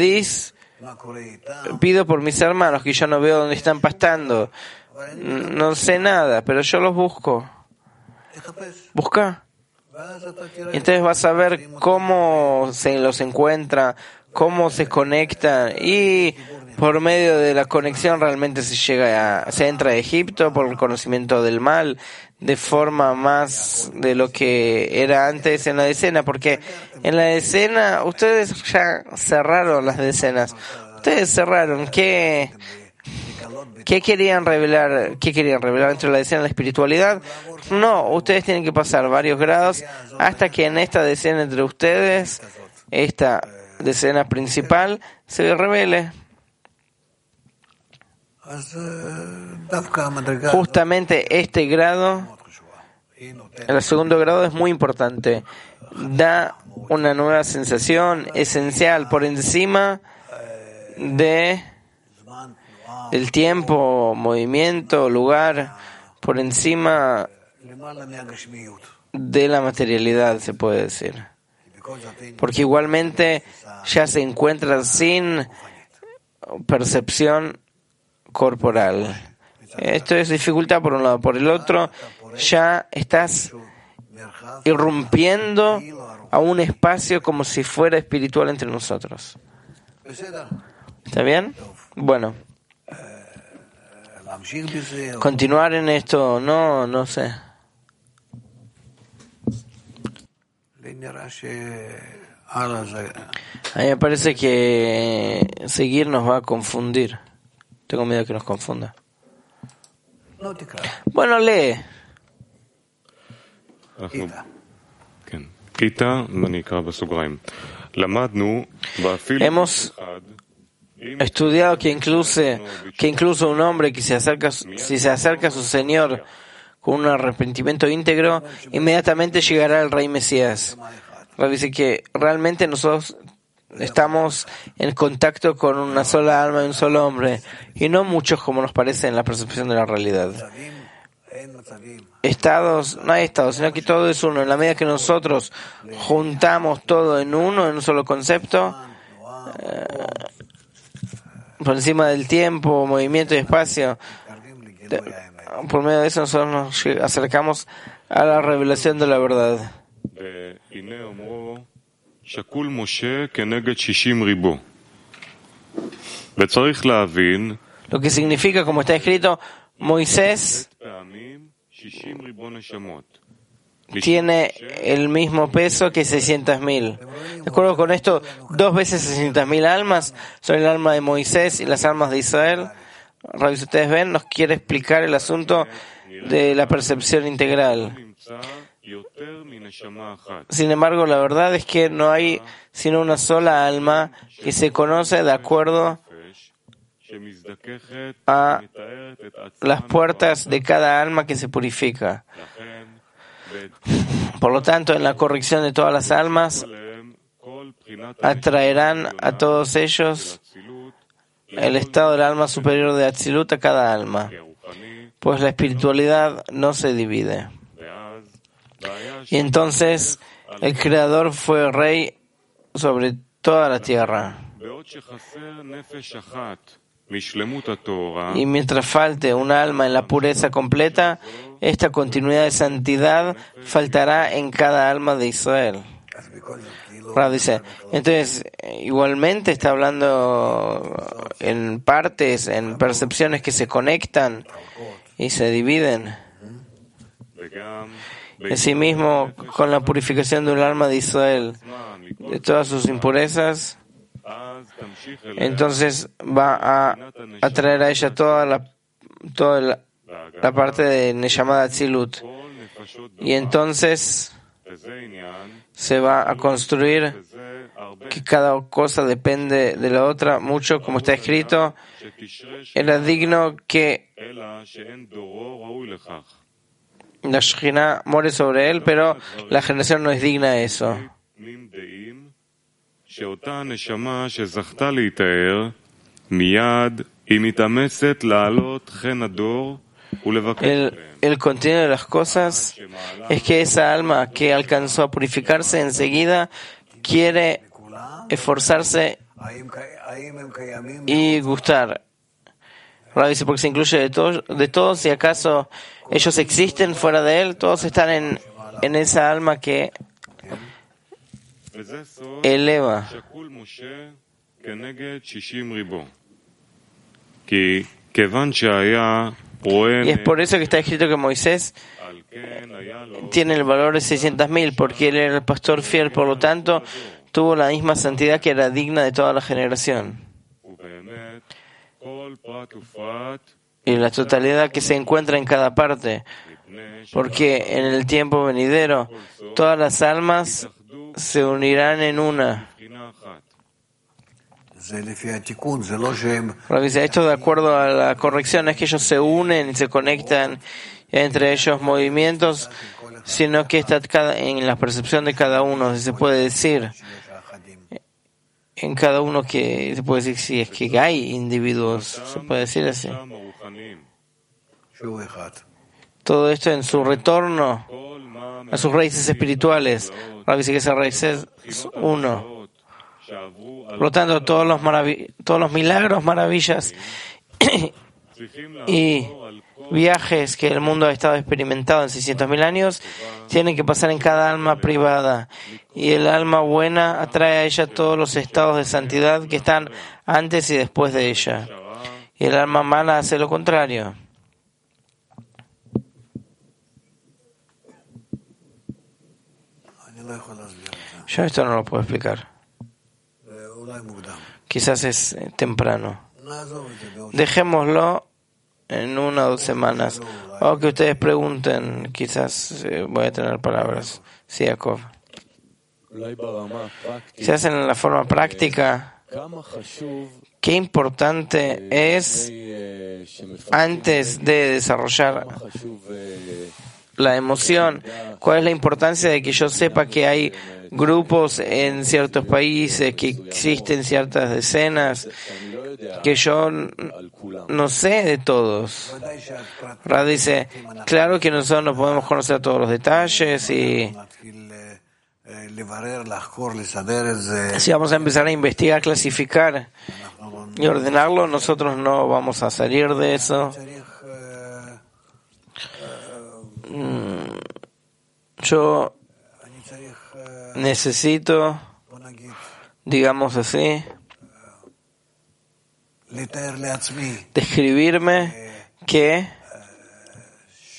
pido por mis hermanos que yo no veo dónde están pastando. No sé nada, pero yo los busco. Busca. Entonces vas a ver cómo se los encuentra, cómo se conectan, y por medio de la conexión realmente se entra a Egipto por el conocimiento del mal de forma más de lo que era antes en la decena, porque en la decena ustedes ya cerraron las decenas. Ustedes cerraron. ¿Qué querían revelar? ¿Qué querían revelar dentro de la decena? ¿La espiritualidad? No, ustedes tienen que pasar varios grados hasta que en esta decena entre ustedes, esta decena principal, se revele. Justamente este grado, el segundo grado, es muy importante. Da una nueva sensación esencial por encima del tiempo, movimiento, lugar, por encima de la materialidad, se puede decir. Porque igualmente ya se encuentra sin percepción corporal. Esto es dificultad por un lado. Por el otro, ya estás irrumpiendo a un espacio como si fuera espiritual entre nosotros. ¿Está bien? Bueno. Continuar en esto, no sé. A mí me parece que seguir nos va a confundir. Tengo miedo que nos confunda. Bueno, lee. Hemos estudiado que incluso un hombre que si se acerca a su Señor con un arrepentimiento íntegro, inmediatamente llegará el Rey Mesías. Dice que realmente nosotros estamos en contacto con una sola alma y un solo hombre, y no muchos como nos parece en la percepción de la realidad. No hay estados, sino que todo es uno. En la medida que nosotros juntamos todo en uno, en un solo concepto, por encima del tiempo, movimiento y espacio, por medio de eso nosotros nos acercamos a la revelación de la verdad. Lo que significa, como está escrito, Moisés tiene el mismo peso que 600.000. De acuerdo con esto, 2 veces 600.000 almas son el alma de Moisés y las almas de Israel. Rabbi, si ustedes ven, nos quiere explicar el asunto de la percepción integral. Sin embargo, la verdad es que no hay sino una sola alma que se conoce de acuerdo a las puertas de cada alma que se purifica. Por lo tanto, en la corrección de todas las almas, atraerán a todos ellos el estado del alma superior de Atzilut a cada alma, pues la espiritualidad no se divide. Y entonces el Creador fue rey sobre toda la tierra. Y mientras falte un alma en la pureza completa, esta continuidad de santidad faltará en cada alma de Israel. Rab dice, entonces, igualmente está hablando en partes, en percepciones que se conectan y se dividen. Asimismo, con la purificación de un alma de Israel, de todas sus impurezas, entonces va a atraer a ella toda la parte de Neshama de Atzilut. Y entonces se va a construir que cada cosa depende de la otra mucho, como está escrito, era digno que la Shekhinah more sobre él, pero la generación no es digna de eso. El contenido de las cosas es que esa alma que alcanzó a purificarse enseguida quiere esforzarse y gustar. Rabbi dice, porque se incluye de todos, si acaso ellos existen fuera de él, todos están en esa alma que eleva. Y es por eso que está escrito que Moisés tiene el valor de 600.000, porque él era el pastor fiel, por lo tanto tuvo la misma santidad que era digna de toda la generación. Y la totalidad que se encuentra en cada parte, porque en el tiempo venidero todas las almas se unirán en una. Esto de acuerdo a la corrección, es que ellos se unen y se conectan entre ellos movimientos, sino que está en la percepción de cada uno, se puede decir. En cada uno que se puede decir si es que hay individuos, se puede decir así. Todo esto en su retorno a sus raíces espirituales. Rabbi dice que esa raíz es uno. Por lo tanto, todos los milagros, maravillas y viajes que el mundo ha estado experimentando en 600.000 años tienen que pasar en cada alma privada. Y el alma buena atrae a ella todos los estados de santidad que están antes y después de ella. Y el alma mala hace lo contrario. Yo esto no lo puedo explicar. Quizás es temprano. Dejémoslo en 1 o 2 semanas. O que ustedes pregunten, quizás voy a tener palabras. Sí, Jacob. Quizás en la forma práctica, qué importante es, antes de desarrollar la emoción, cuál es la importancia de que yo sepa que hay grupos en ciertos países, que existen ciertas decenas, que yo no sé de todos. Rad dice, claro que nosotros no podemos conocer todos los detalles y si vamos a empezar a investigar, clasificar y ordenarlo, nosotros no vamos a salir de eso. Yo necesito, digamos así, describirme que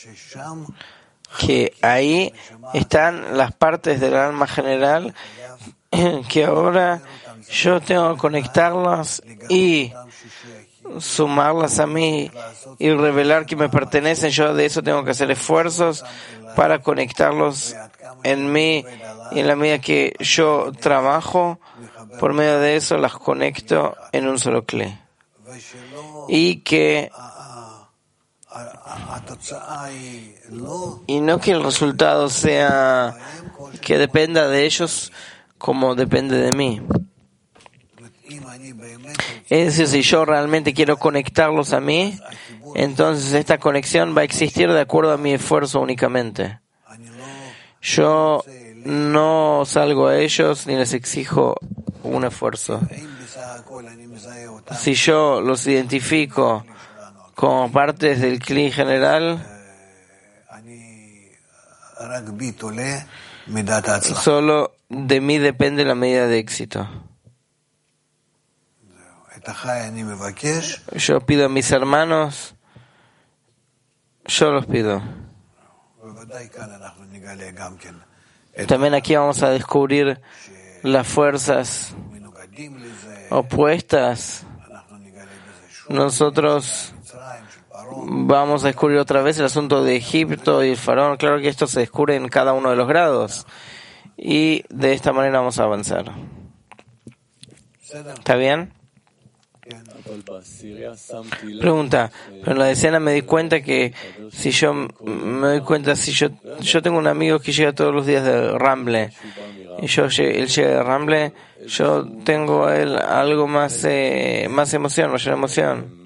que ahí están las partes del alma general que ahora yo tengo que conectarlas y sumarlas a mí y revelar que me pertenecen. Yo de eso tengo que hacer esfuerzos para conectarlos en mí, y en la medida que yo trabajo, por medio de eso las conecto en un solo clé. Y no que el resultado sea que dependa de ellos como depende de mí. Es decir, si yo realmente quiero conectarlos a mí, entonces esta conexión va a existir de acuerdo a mi esfuerzo únicamente. Yo no salgo a ellos ni les exijo un esfuerzo. Si yo los identifico como partes del Kli general, solo de mí depende la medida de éxito. Yo pido a mis hermanos, yo los pido. También aquí vamos a descubrir las fuerzas opuestas. Nosotros vamos a descubrir otra vez el asunto de Egipto y el faraón. Claro que esto se descubre en cada uno de los grados. Y de esta manera vamos a avanzar. ¿Está bien? Pregunta, pero en la decena me di cuenta que si yo tengo un amigo que llega todos los días de Ramble y él llega de Ramble, yo tengo a él algo más emoción, mayor emoción.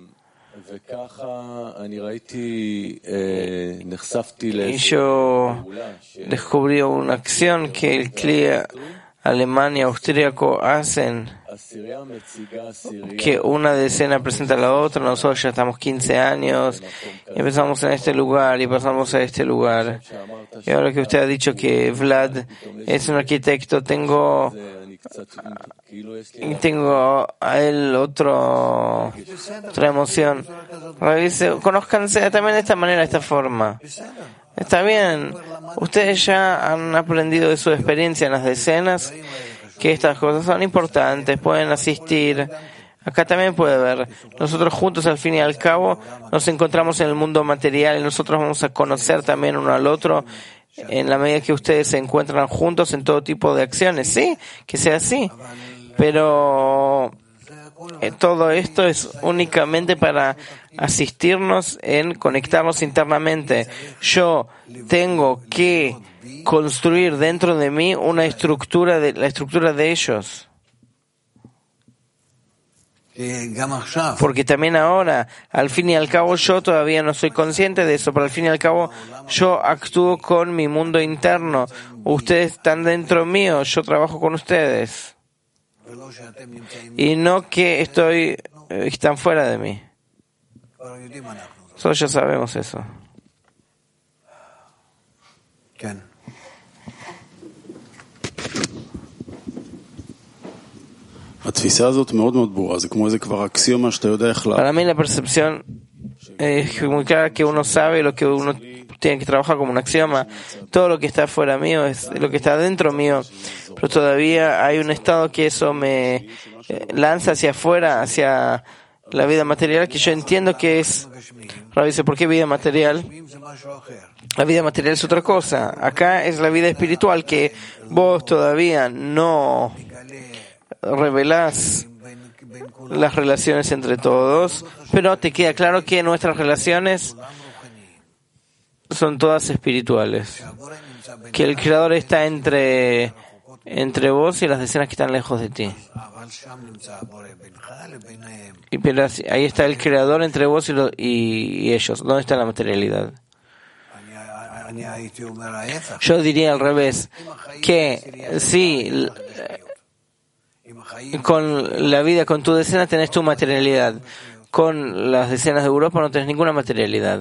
Y yo descubrí una acción que el Kli Alemania, austríaco hacen, que una decena presenta a la otra. Nosotros ya estamos 15 años, empezamos en este lugar y pasamos a este lugar. Y ahora que usted ha dicho que Vlad es un arquitecto, tengo a él otra emoción. Conózcanse también de esta manera, de esta forma. Está bien, ustedes ya han aprendido de su experiencia en las decenas que estas cosas son importantes, pueden asistir. Acá también puede ver, nosotros juntos al fin y al cabo nos encontramos en el mundo material y nosotros vamos a conocer también uno al otro en la medida que ustedes se encuentran juntos en todo tipo de acciones. Sí, que sea así, pero todo esto es únicamente para asistirnos en conectarnos internamente. Yo tengo que construir dentro de mí la estructura de ellos. Porque también ahora, al fin y al cabo, yo todavía no soy consciente de eso, pero al fin y al cabo yo actúo con mi mundo interno. Ustedes están dentro mío, yo trabajo con ustedes. Y no que están fuera de mí. Nosotros ya sabemos eso. Para mí la percepción es muy clara, que uno sabe lo que uno tiene que trabajar como un axioma. Todo lo que está fuera mío es lo que está dentro mío, pero todavía hay un estado que eso me lanza hacia afuera, hacia la vida material, que yo entiendo que es. Rabbi dice, ¿por qué vida material? La vida material es otra cosa. Acá es la vida espiritual, que vos todavía no revelás las relaciones entre todos, pero te queda claro que nuestras relaciones son todas espirituales, que el Creador está entre vos y las decenas que están lejos de ti. Pero ahí está el Creador entre vos y ellos. ¿Dónde está la materialidad? Yo diría al revés, que sí, con la vida, con tu decena tenés tu materialidad. Con las decenas de Europa no tenés ninguna materialidad.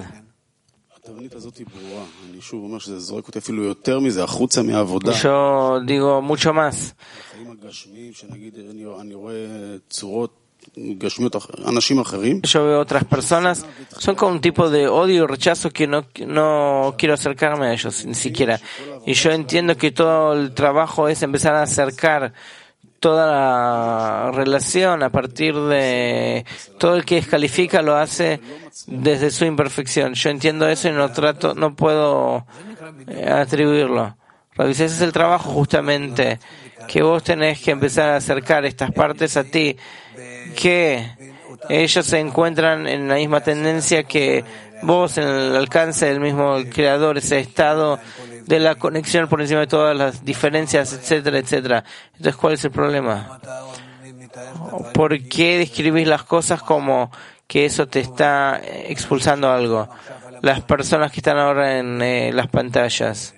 Yo digo mucho más. yo veo otras personas, son con un tipo de odio y rechazo que no quiero acercarme a ellos, ni siquiera. Y yo entiendo que todo el trabajo es empezar a acercar toda la relación a partir de todo el que descalifica lo hace desde su imperfección. Yo entiendo eso y no puedo atribuirlo. Ese es el trabajo justamente, que vos tenés que empezar a acercar estas partes a ti, que ellos se encuentran en la misma tendencia que vos, en el alcance del mismo creador, ese estado de la conexión por encima de todas las diferencias, etcétera, etcétera. Entonces, ¿cuál es el problema? ¿Por qué describís las cosas como que eso te está expulsando algo? Las personas que están ahora en las pantallas,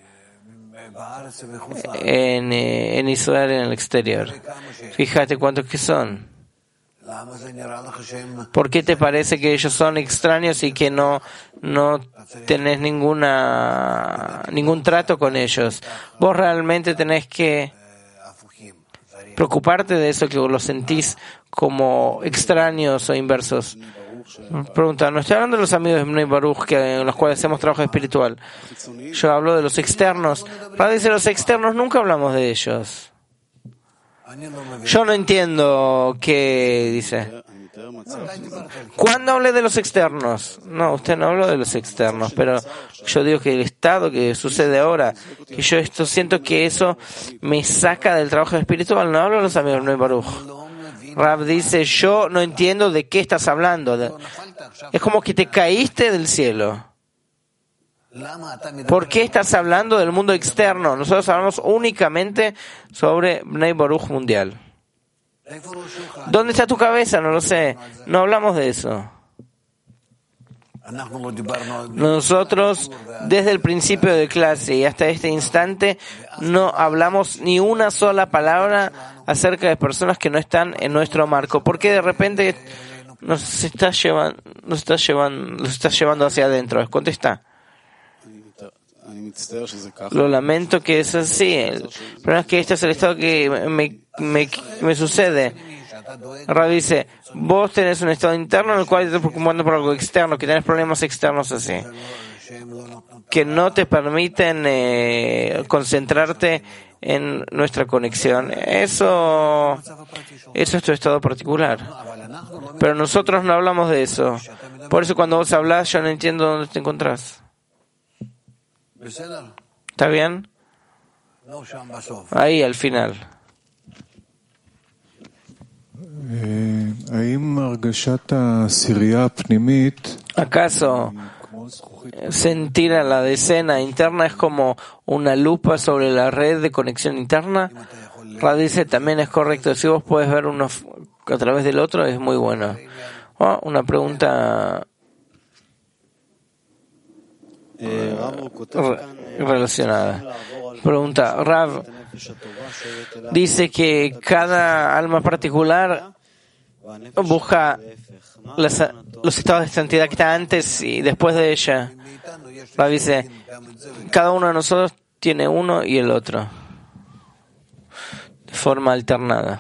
en Israel, en el exterior, fíjate cuántos que son. ¿Por qué te parece que ellos son extraños y que no tenés ningún trato con ellos? Vos realmente tenés que preocuparte de eso, que los sentís como extraños o inversos. Pregunta, no estoy hablando de los amigos de Bnei Baruch en los cuales hacemos trabajo espiritual. Yo hablo de los externos. Para decir los externos, nunca hablamos de ellos. Yo no entiendo qué dice. ¿Cuándo hablé de los externos? No, usted no habló de los externos, pero yo digo que el estado que sucede ahora, que yo siento que eso me saca del trabajo espiritual. No hablo de los amigos de Bnei Baruch. Rab dice, yo no entiendo de qué estás hablando. Es como que te caíste del cielo. ¿Por qué estás hablando del mundo externo? Nosotros hablamos únicamente sobre Bnei Baruch mundial. ¿Dónde está tu cabeza? No lo sé. No hablamos de eso. Nosotros, desde el principio de clase y hasta este instante, no hablamos ni una sola palabra acerca de personas que no están en nuestro marco. Porque de repente nos estás llevando hacia adentro. Contesta. Lo lamento que es así. El problema es que este es el estado que me sucede. Rab dice, vos tenés un estado interno en el cual te estás preocupando por algo externo, que tenés problemas externos así, que no te permiten concentrarte en nuestra conexión. Eso es tu estado particular. Pero nosotros no hablamos de eso. Por eso cuando vos hablás, yo no entiendo dónde te encontrás. ¿Está bien? Ahí, al final. ¿Acaso sentir a la decena interna es como una lupa sobre la red de conexión interna? Rad dice, también es correcto. Si vos puedes ver uno a través del otro, es muy bueno. Una pregunta relacionada. Pregunta, Rav dice que cada alma particular busca los estados de santidad que está antes y después de ella. Rav dice, cada uno de nosotros tiene uno y el otro, de forma alternada.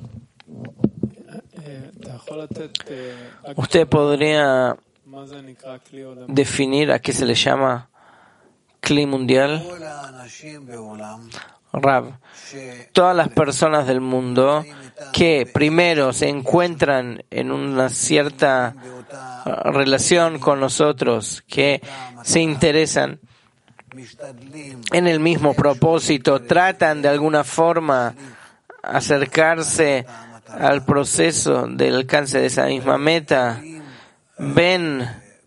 ¿Usted podría definir a qué se le llama Kli mundial? Rav, todas las personas del mundo que primero se encuentran en una cierta relación con nosotros, que se interesan en el mismo propósito, tratan de alguna forma acercarse al proceso del alcance de esa misma meta, ven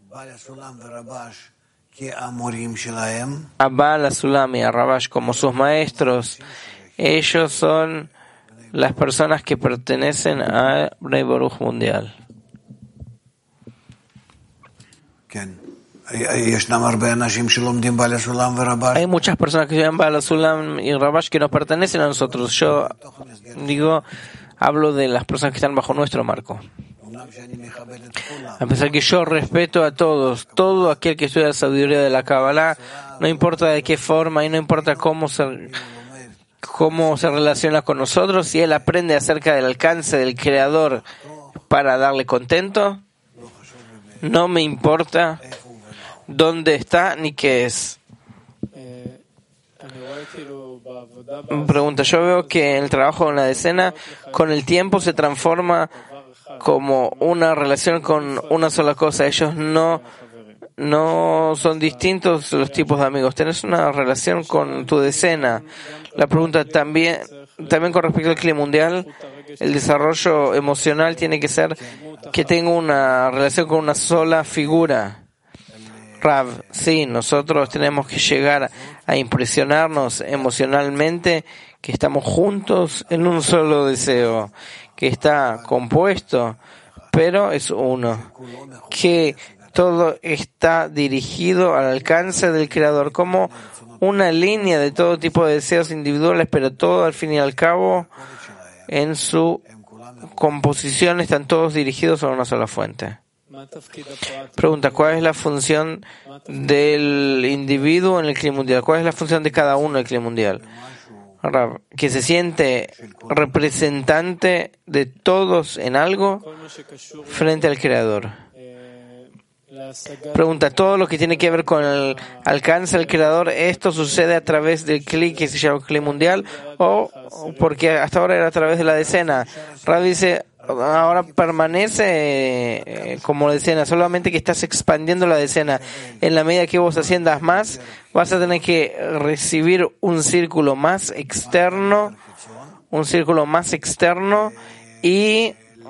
a Baal, a Sulam y a Rabash como sus maestros. Ellos son las personas que pertenecen a Bnei Baruch mundial. Hay muchas personas que estudian Baal, Sulam y Rabash que no pertenecen a nosotros. Yo hablo de las personas que están bajo nuestro marco. A pesar que yo respeto a todos, todo aquel que estudia la sabiduría de la Kabbalah, no importa de qué forma y no importa cómo se relaciona con nosotros, si él aprende acerca del alcance del Creador para darle contento. No me importa dónde está ni qué es. Pregunta, yo veo que el trabajo en la decena con el tiempo se transforma como una relación con una sola cosa. Ellos no son distintos los tipos de amigos. Tenés una relación con tu decena. La pregunta también con respecto al clima mundial, el desarrollo emocional tiene que ser que tenga una relación con una sola figura. Rav, sí, nosotros tenemos que llegar a impresionarnos emocionalmente que estamos juntos en un solo deseo, que está compuesto, pero es uno, que todo está dirigido al alcance del Creador, como una línea de todo tipo de deseos individuales, pero todo al fin y al cabo en su composición están todos dirigidos a una sola fuente. Pregunta, ¿cuál es la función del individuo en el clima mundial? ¿Cuál es la función de cada uno en el clima mundial? Que se siente representante de todos en algo frente al Creador. Pregunta, ¿todo lo que tiene que ver con el alcance del Creador, esto sucede a través del Kli que se llama Kli mundial o porque hasta ahora era a través de la decena? Rav dice, ahora permanece como decena, solamente que estás expandiendo la decena. En la medida que vos asciendas más, vas a tener que recibir un círculo más externo y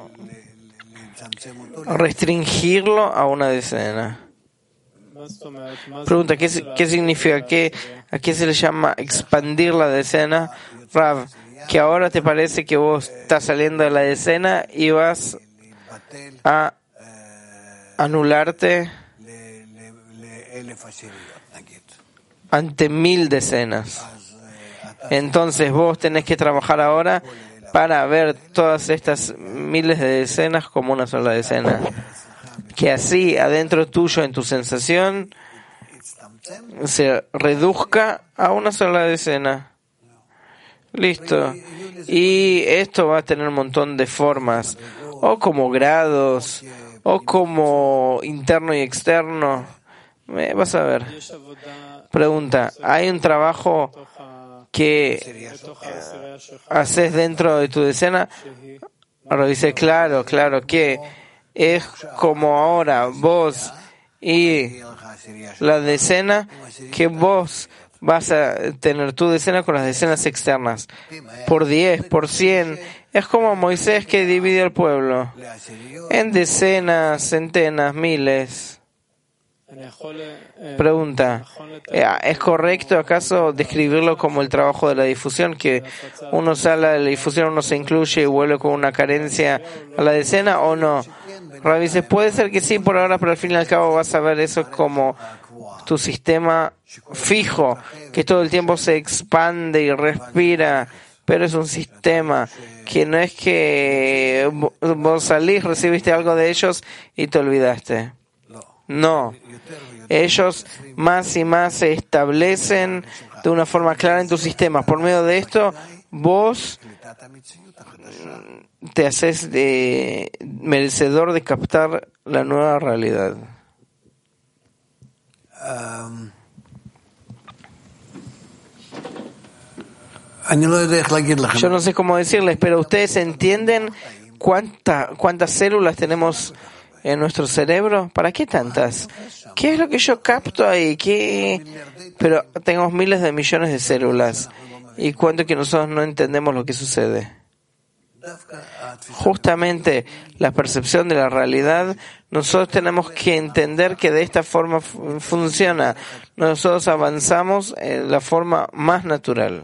restringirlo a una decena. Pregunta, ¿qué significa? ¿A qué se le llama expandir la decena? Rav, que ahora te parece que vos estás saliendo de la decena y vas a anularte ante 1000 decenas. Entonces vos tenés que trabajar ahora para ver todas estas miles de decenas como una sola decena. Que así, adentro tuyo, en tu sensación, se reduzca a una sola decena. Listo. Y esto va a tener un montón de formas, o como grados, o como interno y externo. Vas a ver. Pregunta, ¿hay un trabajo que haces dentro de tu decena? Ahora dice, claro, que es como ahora vos y la decena, que vos vas a tener tu decena con las decenas externas, por 10, por 100. Es como Moisés que divide al pueblo en decenas, centenas, miles. Pregunta, ¿es correcto acaso describirlo como el trabajo de la difusión? Que uno sale de la difusión, uno se incluye y vuelve con una carencia a la decena, ¿o no? Rav dice, puede ser que sí por ahora, pero al fin y al cabo vas a ver eso como tu sistema fijo, que todo el tiempo se expande y respira, pero es un sistema que no es que vos salís, recibiste algo de ellos y te olvidaste. No, ellos más y más se establecen de una forma clara en tu sistema. Por medio de esto, vos te haces merecedor de captar la nueva realidad. Yo no sé cómo decirles, pero ustedes entienden cuántas células tenemos en nuestro cerebro. ¿Para qué tantas? ¿Qué es lo que yo capto ahí? Pero tenemos miles de millones de células. ¿Y cuánto que nosotros no entendemos lo que sucede? Justamente la percepción de la realidad, nosotros tenemos que entender que de esta forma funciona. Nosotros avanzamos en la forma más natural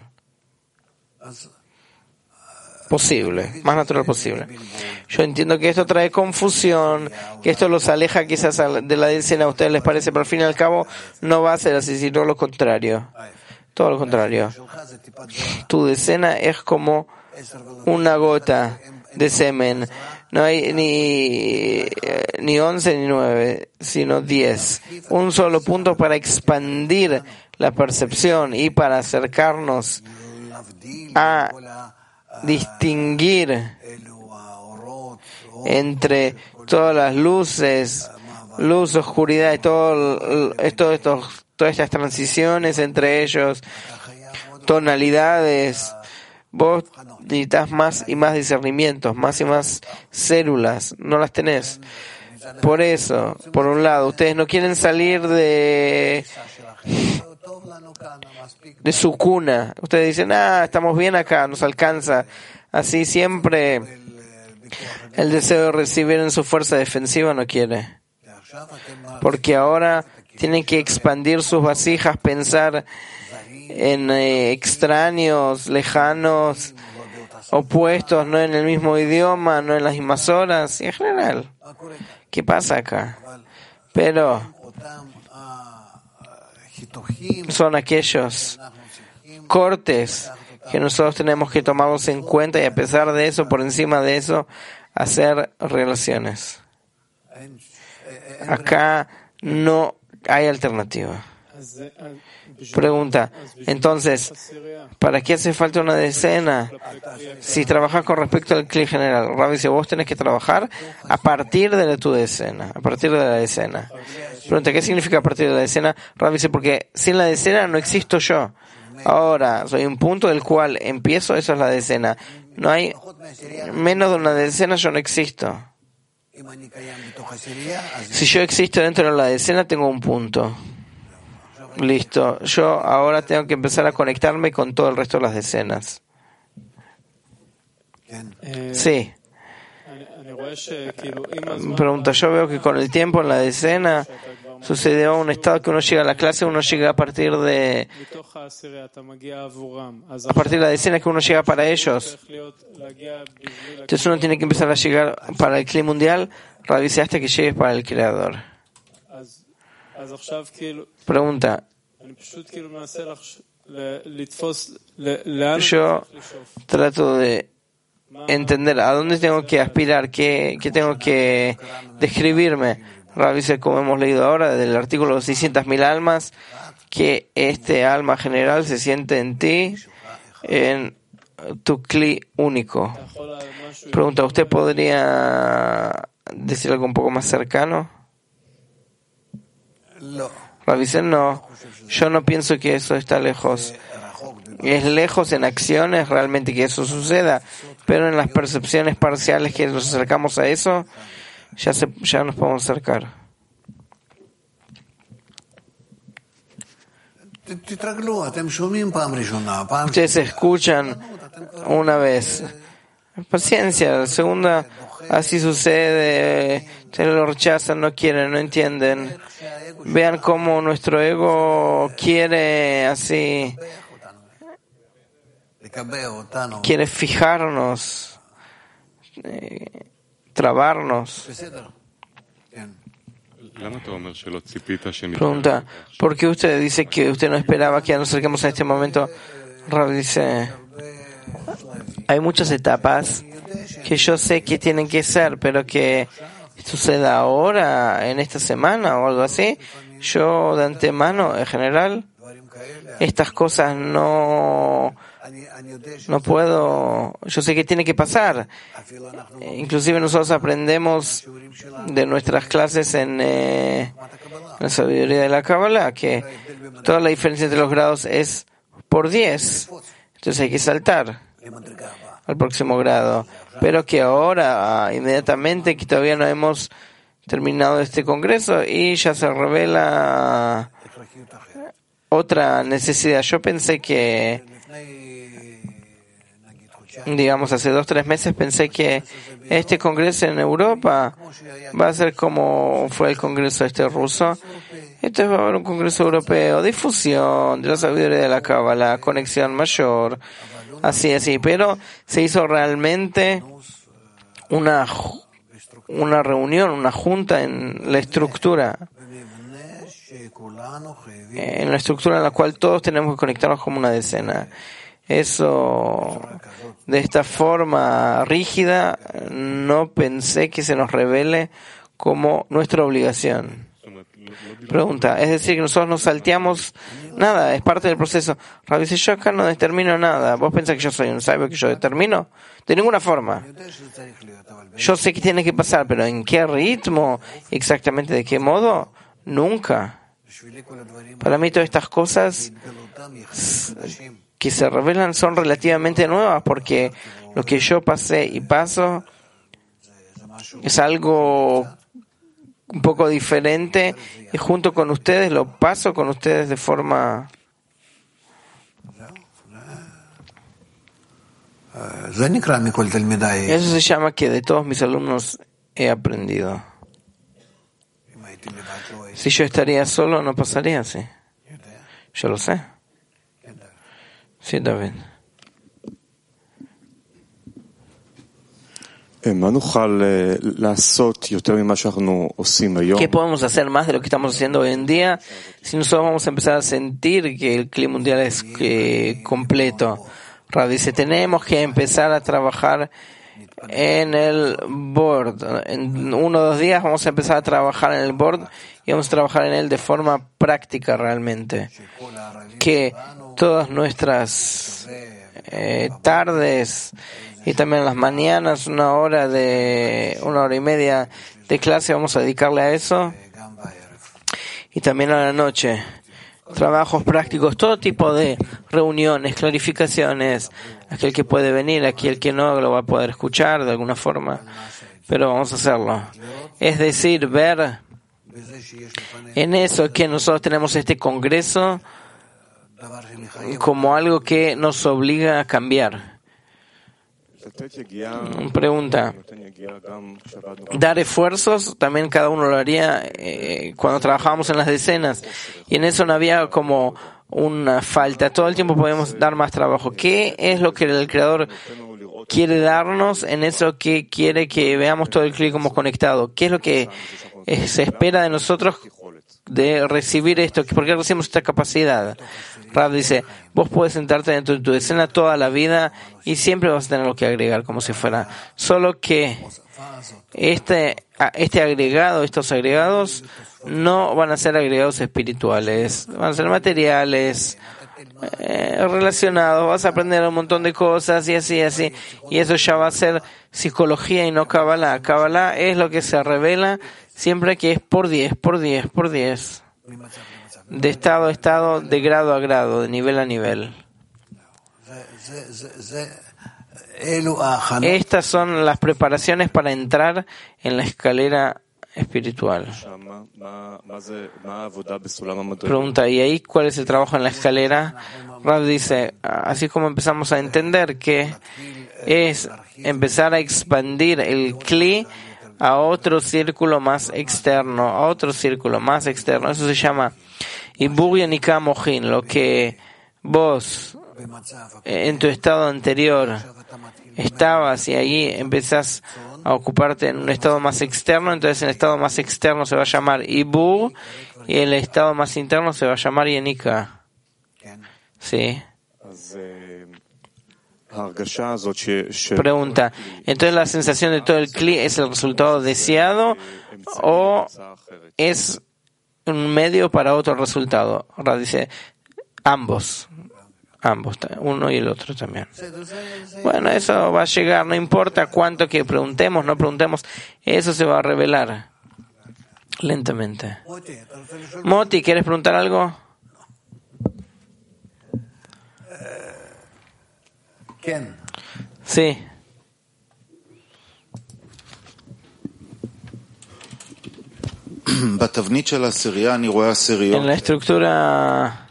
posible. Yo entiendo que esto trae confusión, que esto los aleja quizás de la decena, a ustedes les parece, pero al fin y al cabo no va a ser así, sino lo contrario. Todo lo contrario. Tu decena es como una gota de semen. No hay ni 11 ni 9, sino 10. Un solo punto para expandir la percepción y para acercarnos a distinguir entre todas las luces, luz, oscuridad y todas estas transiciones entre ellos, tonalidades. Vos necesitas más y más discernimientos, más y más células, no las tenés. Por eso, por un lado, ustedes no quieren salir de su cuna. Ustedes dicen, estamos bien acá, nos alcanza. Así siempre el deseo de recibir en su fuerza defensiva no quiere. Porque ahora tienen que expandir sus vasijas, pensar en extraños, lejanos, opuestos, no en el mismo idioma, no en las mismas horas, y en general. ¿Qué pasa acá? Pero son aquellos cortes que nosotros tenemos que tomarlos en cuenta y a pesar de eso, por encima de eso, hacer relaciones. Acá no hay alternativa. Pregunta, entonces, ¿para qué hace falta una decena? Si trabajas con respecto al clic general, Rabbi dice, vos tenés que trabajar a partir de tu decena, a partir de la decena. Pregunta, ¿qué significa a partir de la decena? Rabbi dice, porque sin la decena no existo yo. Ahora, soy un punto del cual empiezo, eso es la decena. No hay menos de una decena, yo no existo. Si yo existo dentro de la decena, tengo un punto. Listo. Yo ahora tengo que empezar a conectarme con todo el resto de las decenas. Sí. Pregunta, yo veo que con el tiempo en la decena sucedió un estado que uno llega a la clase, uno llega a partir de la decena que uno llega para ellos. Entonces uno tiene que empezar a llegar para el clima mundial, radice hasta que llegues para el creador. Pregunta. Yo trato de entender a dónde tengo que aspirar, qué tengo que describirme. Rabbi, como hemos leído ahora del artículo 600.000 almas, que este alma general se siente en ti, en tu cli único. Pregunta, ¿usted podría decir algo un poco más cercano? Rabbi dice, no, yo no pienso que eso está lejos. Es lejos en acciones realmente que eso suceda, pero en las percepciones parciales que nos acercamos a eso, ya nos podemos acercar. Ustedes escuchan una vez. Paciencia, la segunda, así sucede, ustedes lo rechazan, no quieren, no entienden. Vean cómo nuestro ego quiere así, quiere fijarnos, trabarnos. Pregunta, ¿por qué usted dice que usted no esperaba que nos acerquemos a este momento? Rav dice, hay muchas etapas que yo sé que tienen que ser, pero que suceda ahora, en esta semana o algo así. Yo de antemano, en general, estas cosas no puedo, yo sé que tiene que pasar. Inclusive nosotros aprendemos de nuestras clases en la sabiduría de la Kabbalah que toda la diferencia entre los grados es por 10. Entonces hay que saltar al próximo grado. Pero que ahora, inmediatamente, que todavía no hemos terminado este congreso y ya se revela otra necesidad. Yo pensé que, digamos, hace 2-3 meses pensé que este congreso en Europa va a ser como fue el congreso ruso. Entonces va a haber un congreso europeo, difusión de la sabiduría de la Kabbalah, conexión mayor, así, pero se hizo realmente una reunión, una junta en la estructura en la cual todos tenemos que conectarnos como una decena. Eso, de esta forma rígida, no pensé que se nos revele como nuestra obligación. Pregunta, es decir, que nosotros no salteamos nada, es parte del proceso. Rab dice, yo acá no determino nada. ¿Vos pensás que yo soy un sabio que yo determino? De ninguna forma. Yo sé que tiene que pasar, pero ¿en qué ritmo? ¿Exactamente de qué modo? Nunca. Para mí todas estas cosas que se revelan son relativamente nuevas, porque lo que yo pasé y paso es algo un poco diferente, y junto con ustedes lo paso con ustedes de forma... Eso se llama que de todos mis alumnos he aprendido. Si yo estaría solo, no pasaría así. Yo lo sé. Sí, David. ¿Qué podemos hacer más de lo que estamos haciendo hoy en día si nosotros vamos a empezar a sentir que el clima mundial es completo? Rab dice, tenemos que empezar a trabajar en el board. En 1 o 2 días vamos a empezar a trabajar en el board y vamos a trabajar en él de forma práctica realmente. Que todas nuestras tardes y también las mañanas, 1 hora y media de clase vamos a dedicarle a eso. Y también a la noche. Trabajos prácticos, todo tipo de reuniones, clarificaciones. Aquel que puede venir, aquel que no lo va a poder escuchar de alguna forma. Pero vamos a hacerlo. Es decir, ver en eso que nosotros tenemos este congreso como algo que nos obliga a cambiar. Pregunta. Dar esfuerzos, también cada uno lo haría cuando trabajábamos en las decenas. Y en eso no había como una falta. Todo el tiempo podemos dar más trabajo. ¿Qué es lo que el Creador quiere darnos en eso que quiere que veamos todo el clic como conectado? ¿Qué es lo que se espera de nosotros de recibir esto? ¿Por qué recibimos esta capacidad? Rab dice, vos puedes sentarte dentro de tu escena toda la vida y siempre vas a tener lo que agregar, como si fuera. Solo que estos agregados no van a ser agregados espirituales, van a ser materiales, relacionados. Vas a aprender un montón de cosas y así. Y eso ya va a ser psicología y no Kabbalah. Kabbalah es lo que se revela siempre que es por 10. De estado a estado, de grado a grado, de nivel a nivel. Estas son las preparaciones para entrar en la escalera espiritual. Pregunta, ¿y ahí cuál es el trabajo en la escalera? Rab dice, así como empezamos a entender que es empezar a expandir el Kli a otro círculo más externo, Eso se llama Ibur Yanika Mohin, lo que vos en tu estado anterior estabas y ahí empezás a ocuparte en un estado más externo, entonces el estado más externo se va a llamar Ibur y el estado más interno se va a llamar Yanika. Sí. Pregunta, entonces la sensación de todo el Kli es el resultado deseado o es un medio para otro resultado. Ahora dice ambos, uno y el otro también. Bueno, eso va a llegar, no importa cuánto que preguntemos, no preguntemos, eso se va a revelar lentamente. Moti, ¿quieres preguntar algo? Sí. En la estructura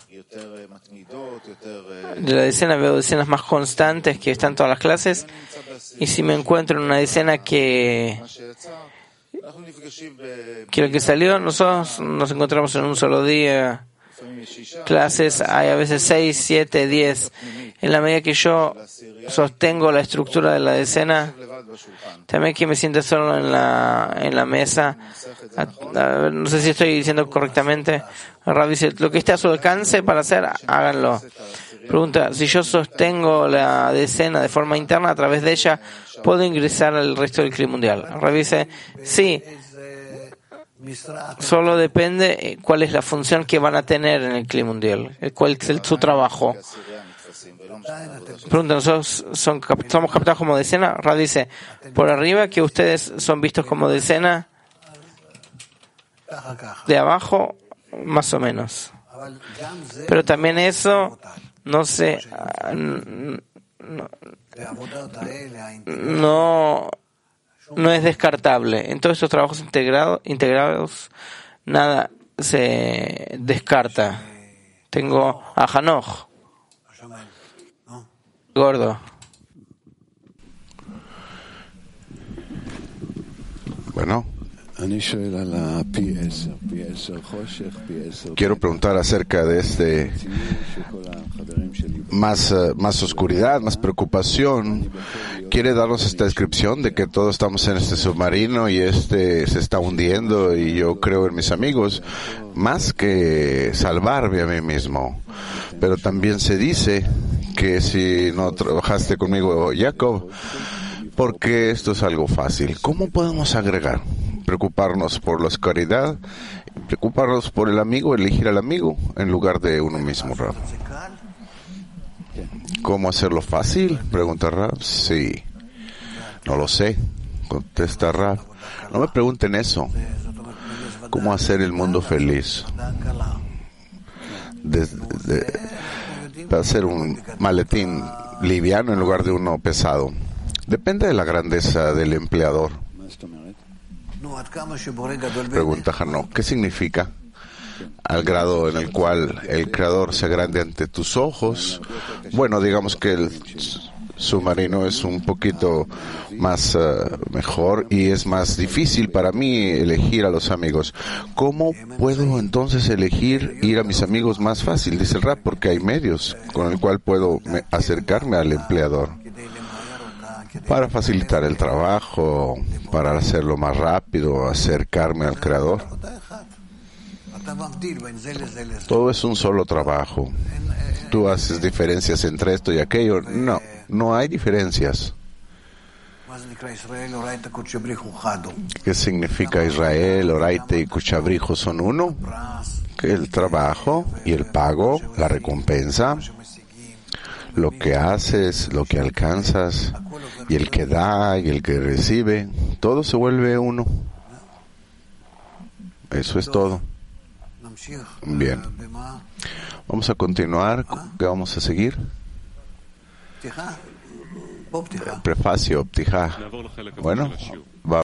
de la decena veo decenas más constantes que están en todas las clases, y si me encuentro en una decena que lo que salió, nosotros nos encontramos en un solo día. Clases hay a veces 6, 7, 10. En la medida que yo sostengo la estructura de la decena, también que me siento solo en la mesa. No sé si estoy diciendo correctamente. Rab dice, lo que esté a su alcance para hacer, háganlo. Pregunta, si yo sostengo la decena de forma interna, a través de ella, ¿puedo ingresar al resto del clima mundial? Rab dice, sí. Solo depende cuál es la función que van a tener en el Kli mundial, cuál es su trabajo. Pregunta, ¿nosotros somos captados como decena? Ra dice, por arriba que ustedes son vistos como decena, de abajo, más o menos. Pero también eso no es descartable. En todos estos trabajos integrados, nada se descarta. Tengo a Hanoch, gordo. Bueno, quiero preguntar acerca de más oscuridad, más preocupación. ¿Quiere darnos esta descripción de que todos estamos en este submarino y se está hundiendo y yo creo en mis amigos más que salvarme a mí mismo? Pero también se dice que si no trabajaste conmigo, Jacob, porque esto es algo fácil. ¿Cómo podemos agregar? Preocuparnos por la oscuridad, preocuparnos por el amigo, elegir al amigo en lugar de uno mismo, Rab. ¿Cómo hacerlo fácil? Pregunta Rab. Sí. No lo sé, contesta Rab. No me pregunten eso. ¿Cómo hacer el mundo feliz? Para hacer un maletín liviano en lugar de uno pesado. Depende de la grandeza del empleador. Pregunta Hanok, ¿qué significa? Al grado en el cual el Creador sea grande ante tus ojos. Bueno, digamos que el submarino es un poquito más mejor y es más difícil para mí elegir a los amigos. ¿Cómo puedo entonces elegir ir a mis amigos más fácil? Dice el Rab, porque hay medios con el cual puedo acercarme al empleador para facilitar el trabajo, para hacerlo más rápido, acercarme al Creador. Todo es un solo trabajo. Tú haces diferencias entre esto y aquello. No hay diferencias. ¿Qué significa Israel, Oraite y Kuchabrijo son uno? Que el trabajo y el pago, la recompensa, lo que haces, lo que alcanzas, y el que da y el que recibe, todo se vuelve uno. Eso es todo. Bien. Vamos a continuar. ¿Qué vamos a seguir? Prefacio, Ptijá. Bueno,